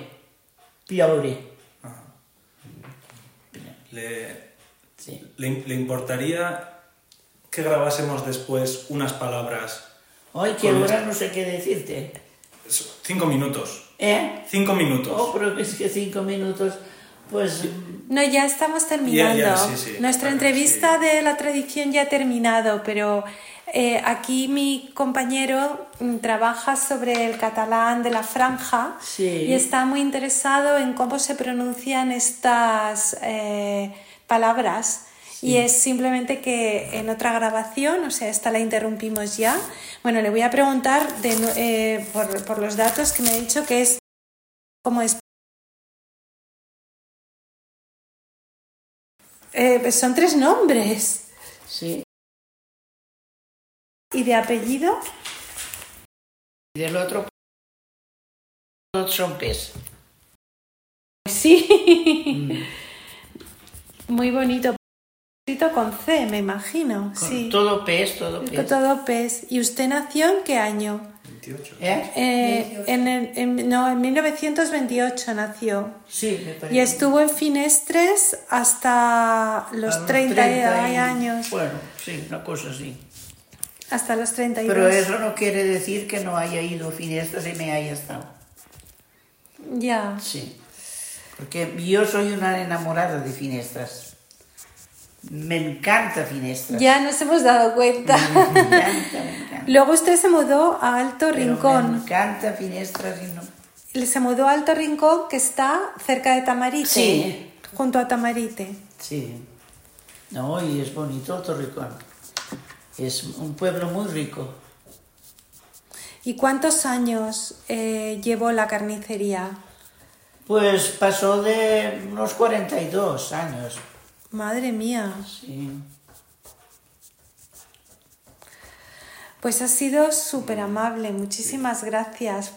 ¿Le importaría que grabásemos después unas palabras? Ay, que ahora no sé qué decirte. 5 minutos. 5 minutos. Oh, pero es que 5 minutos, pues... No, ya estamos terminando. Sí. Nuestra entrevista de la tradición ya ha terminado, pero aquí mi compañero trabaja sobre el catalán de la franja y está muy interesado en cómo se pronuncian estas palabras. Sí. Y es simplemente que en otra grabación, o sea, esta la interrumpimos ya. Bueno, le voy a preguntar por los datos que me ha dicho que es cómo es. Son 3 nombres. Sí. ¿Y de apellido? Y del otro son pes. Sí. Muy bonito. Escrito con C, me imagino. Sí. Todo pes. Todo pes. ¿Y usted nació en qué año? 28. En 1928 nació. Sí, me parece. Y estuvo en Finestres hasta los 30 años. Bueno, sí, una cosa así. Hasta los 32. Pero eso no quiere decir que no haya ido a Finestres y me haya estado. Ya. Sí. Porque yo soy una enamorada de Finestres. Me encanta Finestres. Ya nos hemos dado cuenta. Me encanta. Luego usted se mudó a Alto Rincón. Me encanta Finestres y no... Se mudó a Alto Rincón, que está cerca de Tamarite. Sí. Junto a Tamarite. Sí. No, y es bonito Alto Rincón. Es un pueblo muy rico. ¿Y cuántos años llevó la carnicería? Pues pasó de unos 42 años. Madre mía. Sí. Pues ha sido súper amable. Muchísimas gracias.